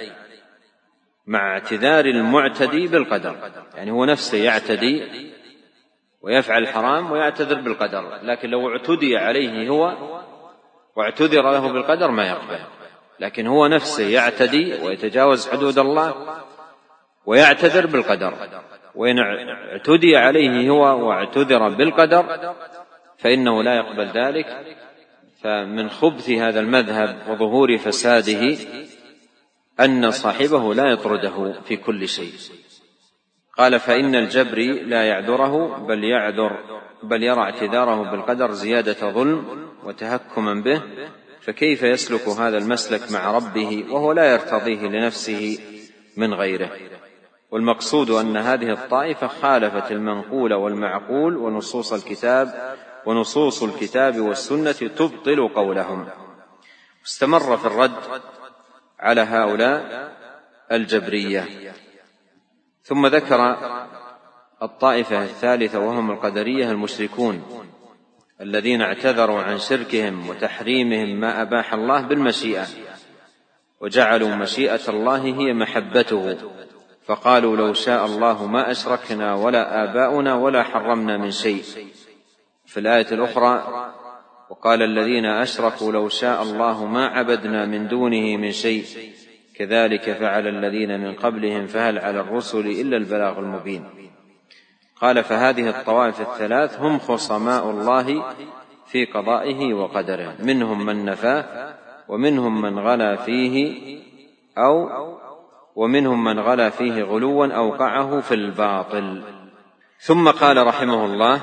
مع اعتذار المعتدي بالقدر. يعني هو نفسه يعتدي ويفعل الحرام ويعتذر بالقدر، لكن لو اعتدي عليه هو واعتذر له بالقدر ما يقبل. لكن هو نفسه يعتدي ويتجاوز حدود الله ويعتذر بالقدر، وإن اعتدي عليه هو واعتذر بالقدر فإنه لا يقبل ذلك. فمن خبث هذا المذهب وظهور فساده أن صاحبه لا يطرده في كل شيء. قال: فإن الجبري لا يعذره بل يعذر بل يرى اعتذاره بالقدر زيادة ظلم وتهكما به، فكيف يسلك هذا المسلك مع ربه وهو لا يرتضيه لنفسه من غيره؟ والمقصود أن هذه الطائفة خالفت المنقول والمعقول ونصوص الكتاب ونصوص الكتاب والسنة تبطل قولهم. استمر في الرد على هؤلاء الجبرية، ثم ذكر الطائفة الثالثة وهم القدرية المشركون الذين اعتذروا عن شركهم وتحريمهم ما أباح الله بالمشيئة، وجعلوا مشيئة الله هي محبته، فقالوا: لو شاء الله ما أشركنا ولا آباؤنا ولا حرمنا من شيء. في الآية الأخرى: وقال الذين أشركوا لو شاء الله ما عبدنا من دونه من شيء كذلك فعل الذين من قبلهم فهل على الرسل إلا البلاغ المبين. قال: فهذه الطوائف الثلاث هم خصماء الله في قضائه وقدره، منهم من نفاه ومنهم من غلا فيه أو ومنهم من غلا فيه غلوا أوقعه في الباطل. ثم قال رحمه الله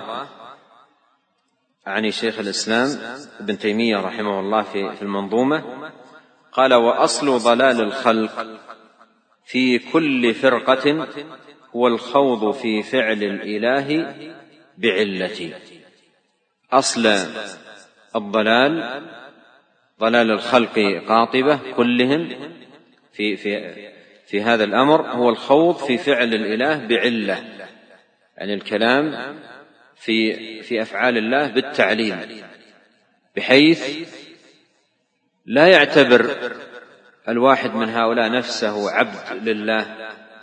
عن شيخ الإسلام ابن تيمية رحمه الله في المنظومة، قال: وأصل ضلال الخلق في كل فرقة هو الخوض في فعل الإله بعلة. أصل الضلال ضلال الخلق قاطبة كلهم في, في, في هذا الأمر هو الخوض في فعل الإله بعلة، يعني الكلام في, في أفعال الله بالتعليل، بحيث لا يعتبر الواحد من هؤلاء نفسه عبد لله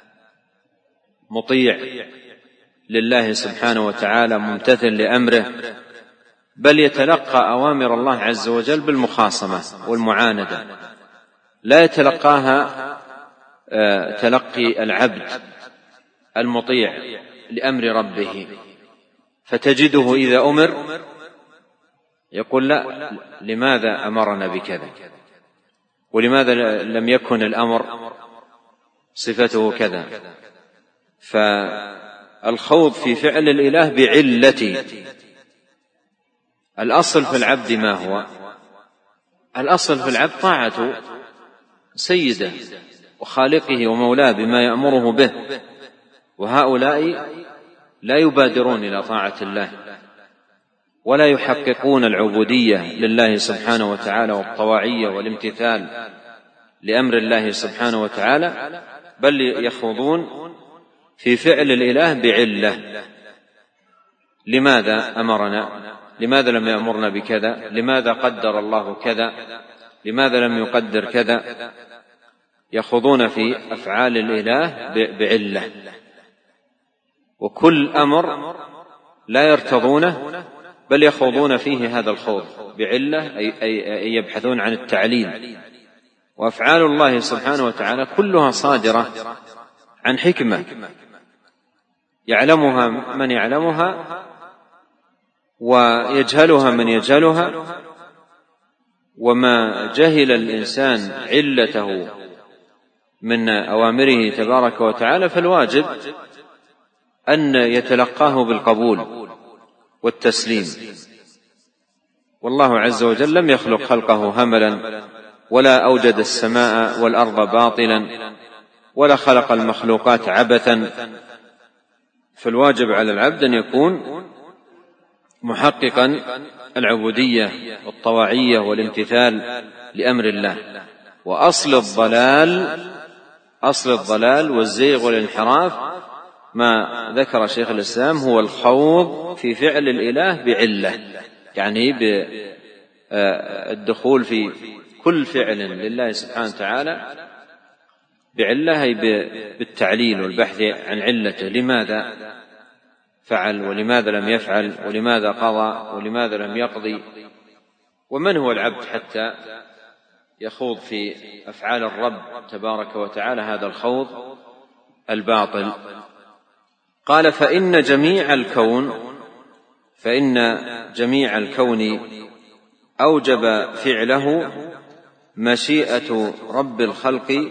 مطيع لله سبحانه وتعالى ممتثل لأمره، بل يتلقى أوامر الله عز وجل بالمخاصمة والمعاندة، لا يتلقاها تلقي العبد المطيع لأمر ربه. فتجده إذا أمر يقول: لا، لماذا أمرنا بكذا؟ ولماذا لم يكن الأمر صفته كذا؟ فالخوض في فعل الإله بعلة. الأصل في العبد ما هو؟ الأصل في العبد طاعة سيده وخالقه ومولاه بما يأمره به، وهؤلاء لا يبادرون إلى طاعة الله ولا يحققون العبودية لله سبحانه وتعالى والطواعية والامتثال لأمر الله سبحانه وتعالى، بل يخوضون في فعل الإله بعلة. لماذا أمرنا؟ لماذا لم يأمرنا بكذا؟ لماذا قدر الله كذا؟ لماذا لم يقدر كذا؟ يخوضون في أفعال الإله بعلة، وكل أمر لا يرتضونه بل يخوضون فيه هذا الخوض بعلة، أي يبحثون عن التعليل. وأفعال الله سبحانه وتعالى كلها صادرة عن حكمة يعلمها من يعلمها ويجهلها من يجهلها، وما جهل الإنسان علته من أوامره تبارك وتعالى فالواجب أن يتلقاه بالقبول والتسليم. والله عز وجل لم يخلق خلقه هملا، ولا أوجد السماء والأرض باطلا، ولا خلق المخلوقات عبثا. فالواجب على العبد أن يكون محققا العبودية والطواعية والامتثال لأمر الله. وأصل الضلال أصل الضلال والزيغ والانحراف ما ذكر شيخ الإسلام هو الخوض في فعل الإله بعلة، يعني بالدخول في كل فعل لله سبحانه وتعالى بعلة، هي بالتعليل والبحث عن علته، لماذا فعل ولماذا لم يفعل ولماذا قضى ولماذا لم يقضي، ومن هو العبد حتى يخوض في أفعال الرب تبارك وتعالى هذا الخوض الباطل. قال فإن جميع الكون فإن جميع الكون أوجب فعله مشيئة رب الخلق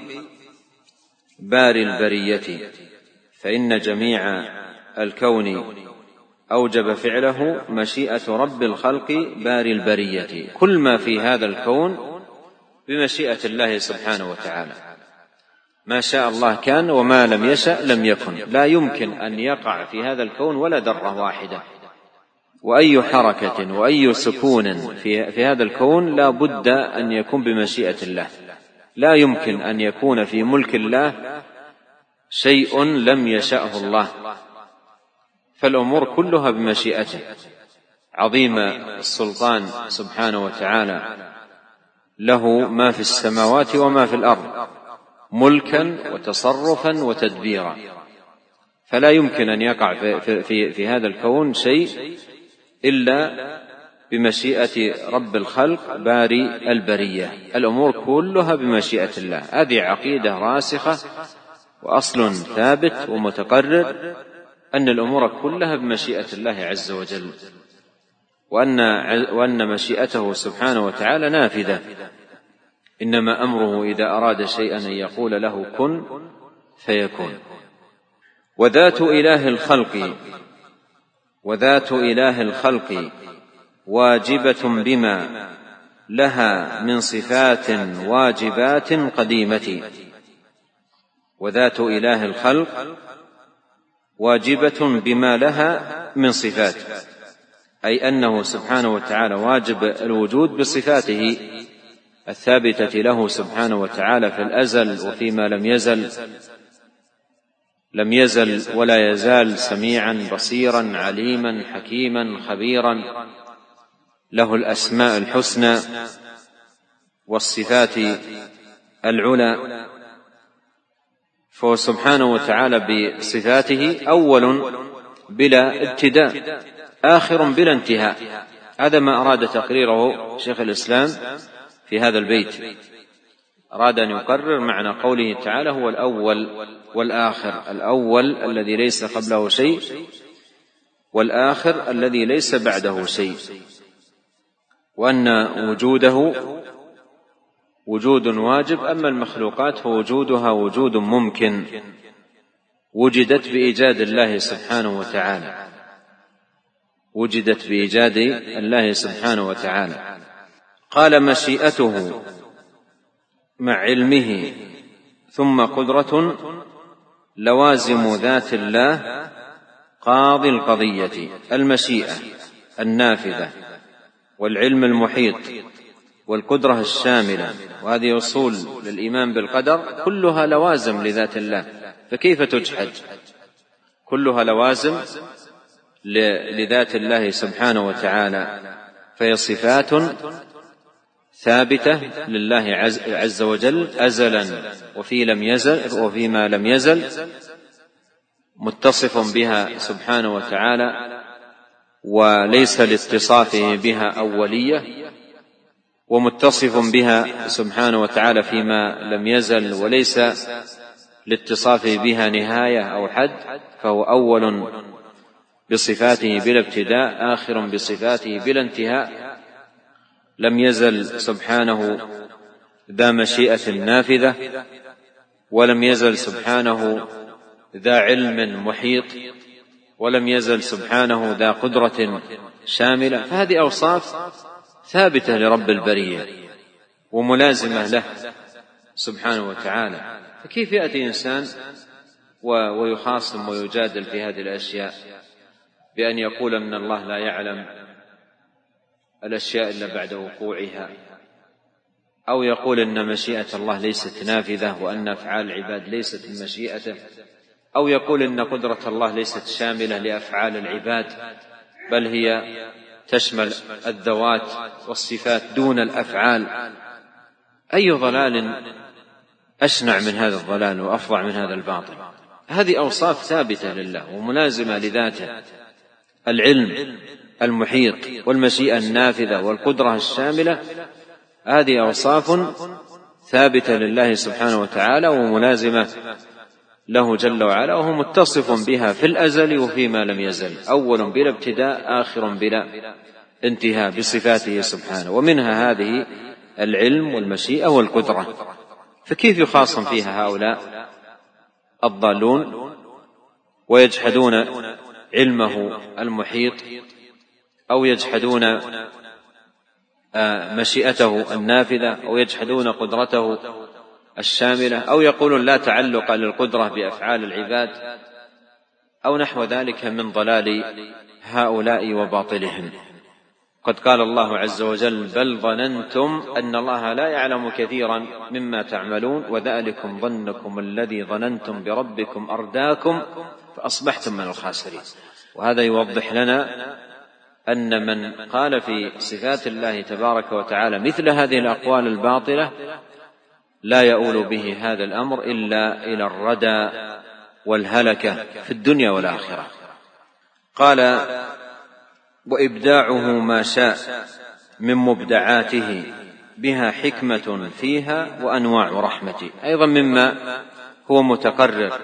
باري البرية. فإن جميع الكون أوجب فعله مشيئة رب الخلق باري البرية. كل ما في هذا الكون بمشيئة الله سبحانه وتعالى، ما شاء الله كان وما لم يشأ لم يكن. لا يمكن أن يقع في هذا الكون ولا ذرة واحدة، وأي حركة وأي سكون في, في هذا الكون لا بد أن يكون بمشيئة الله. لا يمكن أن يكون في ملك الله شيء لم يشأه الله، فالأمور كلها بمشيئته. عظيم السلطان سبحانه وتعالى، له ما في السماوات وما في الأرض ملكا وتصرفا وتدبيرا، فلا يمكن أن يقع في, في, في هذا الكون شيء إلا بمشيئة رب الخلق باري البرية. الأمور كلها بمشيئة الله. هذه عقيدة راسخة وأصل ثابت ومتقرر، أن الأمور كلها بمشيئة الله عز وجل، وأن, وأن مشيئته سبحانه وتعالى نافذة. إنما أمره إذا أراد شيئا أن يقول له كن فيكون. وذات إله الخلق وذات إله الخلق واجبة بما لها من صفات واجبات قديمة. وذات إله الخلق واجبة بما لها من صفات، أي أنه سبحانه وتعالى واجب الوجود بصفاته الثابتة له سبحانه وتعالى في الأزل وفيما لم يزل لم يزل ولا يزال سميعا بصيرا عليما حكيما خبيرا، له الأسماء الحسنى والصفات العلى. فهو سبحانه وتعالى بصفاته أول بلا ابتداء، آخر بلا انتهاء. هذا ما أراد تقريره شيخ الإسلام في هذا البيت. أراد أن يقرر معنى قوله تعالى هو الأول والآخر، الأول الذي ليس قبله شيء، والآخر الذي ليس بعده شيء، وأن وجوده وجود واجب، أما المخلوقات فوجودها وجود ممكن، وجدت بإيجاد الله سبحانه وتعالى وجدت بإيجاد الله سبحانه وتعالى. قال مشيئته مع علمه ثم قدرة لوازم ذات الله قاضي القضية. المشيئة النافذة والعلم المحيط والقدرة الشاملة، وهذه أصول للإيمان بالقدر، كلها لوازم لذات الله، فكيف تجحد؟ كلها لوازم لذات الله سبحانه وتعالى، فهي صفات ثابتة لله عز وجل أزلا وفي لم يزل وفيما لم يزل، متصف بها سبحانه وتعالى وليس لاتصافه بها أولية، ومتصف بها سبحانه وتعالى فيما لم يزل وليس لاتصافه بها نهاية أو حد، فهو أول بصفاته بلا ابتداء، آخر بصفاته بلا انتهاء، لم يزل سبحانه ذا مشيئة نافذة، ولم يزل سبحانه ذا علم محيط، ولم يزل سبحانه ذا قدرة شاملة. فهذه أوصاف ثابتة لرب البرية وملازمة له سبحانه وتعالى، فكيف يأتي إنسان ويخاصم ويجادل في هذه الأشياء بأن يقول أن الله لا يعلم الأشياء إلا بعد وقوعها، أو يقول أن مشيئة الله ليست نافذة وأن أفعال العباد ليست من مشيئته، أو يقول أن قدرة الله ليست شاملة لأفعال العباد بل هي تشمل الذوات والصفات دون الأفعال. أي ضلال أشنع من هذا الضلال وأفظع من هذا الباطل؟ هذه أوصاف ثابتة لله وملازمة لذاته، العلم المحيط والمشيئة النافذة والقدرة الشاملة، هذه أوصاف ثابتة لله سبحانه وتعالى وملازمة له جل وعلا، وهو متصف بها في الأزل وفيما لم يزل، أول بلا ابتداء آخر بلا انتهاء بصفاته سبحانه. ومنها هذه العلم والمشيئة والقدرة. فكيف يخاصم فيها هؤلاء الضالون ويجحدون علمه المحيط، أو يجحدون مشيئته النافذة، أو يجحدون قدرته الشاملة، أو يقولون لا تعلق للقدرة بأفعال العباد، أو نحو ذلك من ضلال هؤلاء وباطلهم. قد قال الله عز وجل: بل ظننتم أن الله لا يعلم كثيرا مما تعملون وذلكم ظنكم الذي ظننتم بربكم أرداكم فأصبحتم من الخاسرين. وهذا يوضح لنا أن من قال في صفات الله تبارك وتعالى مثل هذه الأقوال الباطلة لا يؤول به هذا الأمر إلا إلى الردى والهلكة في الدنيا والآخرة. قال: وإبداعه ما شاء من مبدعاته بها حكمة فيها وأنواع رحمة. أيضا مما هو متقرر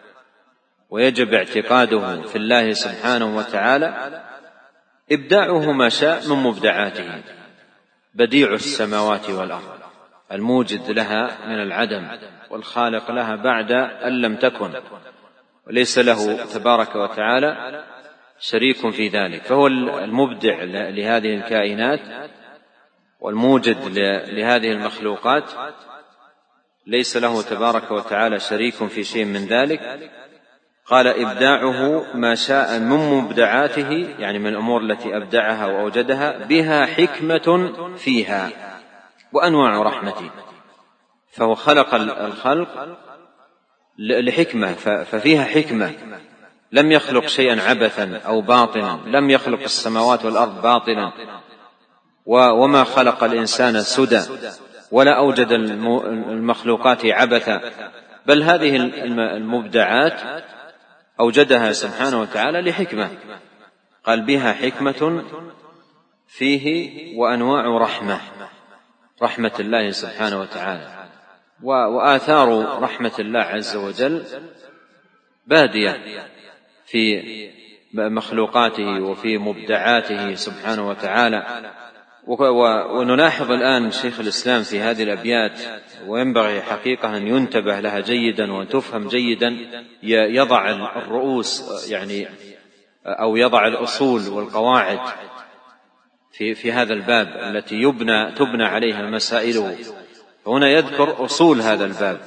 ويجب اعتقاده في الله سبحانه وتعالى إبداعه ما شاء من مبدعاته، بديع السماوات والأرض، الموجد لها من العدم والخالق لها بعد أن لم تكن، وليس له تبارك وتعالى شريك في ذلك، فهو المبدع لهذه الكائنات والموجد لهذه المخلوقات، ليس له تبارك وتعالى شريك في شيء من ذلك. قال: إبداعه ما شاء من مبدعاته، يعني من الأمور التي أبدعها وأوجدها، بها حكمة فيها وأنواع رحمة. فهو خلق الخلق لحكمة، ففيها حكمة، لم يخلق شيئا عبثا أو باطلا، لم يخلق السماوات والأرض باطلا، وما خلق الإنسان سدى، ولا أوجد المخلوقات عبثا، بل هذه المبدعات أوجدها سبحانه وتعالى لحكمة. قال: بها حكمة فيه وأنواع رحمة، رحمة الله سبحانه وتعالى. وآثار رحمة الله عز وجل بادية في مخلوقاته وفي مبدعاته سبحانه وتعالى. ونلاحظ الآن شيخ الإسلام في هذه الأبيات، وينبغي حقيقة أن ينتبه لها جيدا وأن تفهم جيدا، يضع الرؤوس يعني أو يضع الأصول والقواعد في في هذا الباب التي يبنى تبنى عليها مسائله. هنا يذكر أصول هذا الباب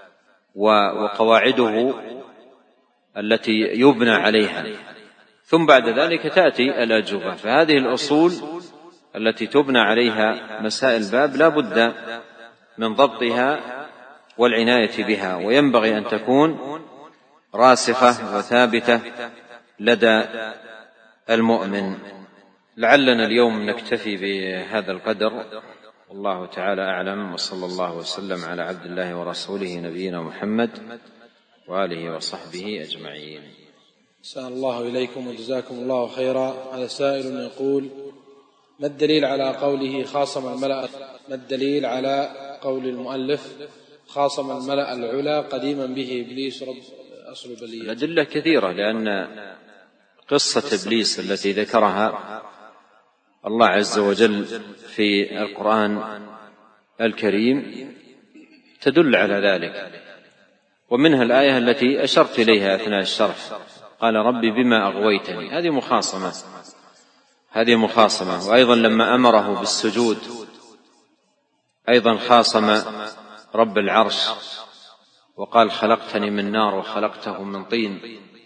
وقواعده التي يبنى عليها، ثم بعد ذلك تأتي الأجوبة. فهذه الأصول التي تبنى عليها مسائل الباب لا بد من ضبطها والعناية بها، وينبغي أن تكون راسخة وثابتة لدى المؤمن. لعلنا اليوم نكتفي بهذا القدر، والله تعالى أعلم، وصلى الله وسلم على عبد الله ورسوله نبينا محمد وآله وصحبه أجمعين. أحسن الله إليكم وجزاكم الله خيرا. هذا سائل يقول: ما الدليل على قوله خاصم الملأ ما الدليل على قول المؤلف خاصم الملأ العلا قديما به إبليس رب أصل البلية؟ الأدلة كثيرة، لأن قصة إبليس التي ذكرها الله عز وجل في القرآن الكريم تدل على ذلك، ومنها الآية التي أشرت إليها أثناء الشرح: قال ربي بما أغويتني. هذه مخاصمة هذه مخاصمة وأيضا لما أمره بالسجود أيضا خاصم رب العرش وقال: خلقتني من نار وخلقته من طين.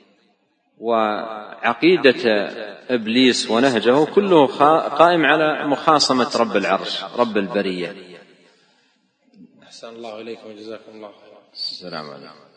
وعقيدة إبليس ونهجه كله قائم على مخاصمة رب العرش رب البرية. أحسن الله إليكم وجزاكم الله خيرا. السلام عليكم.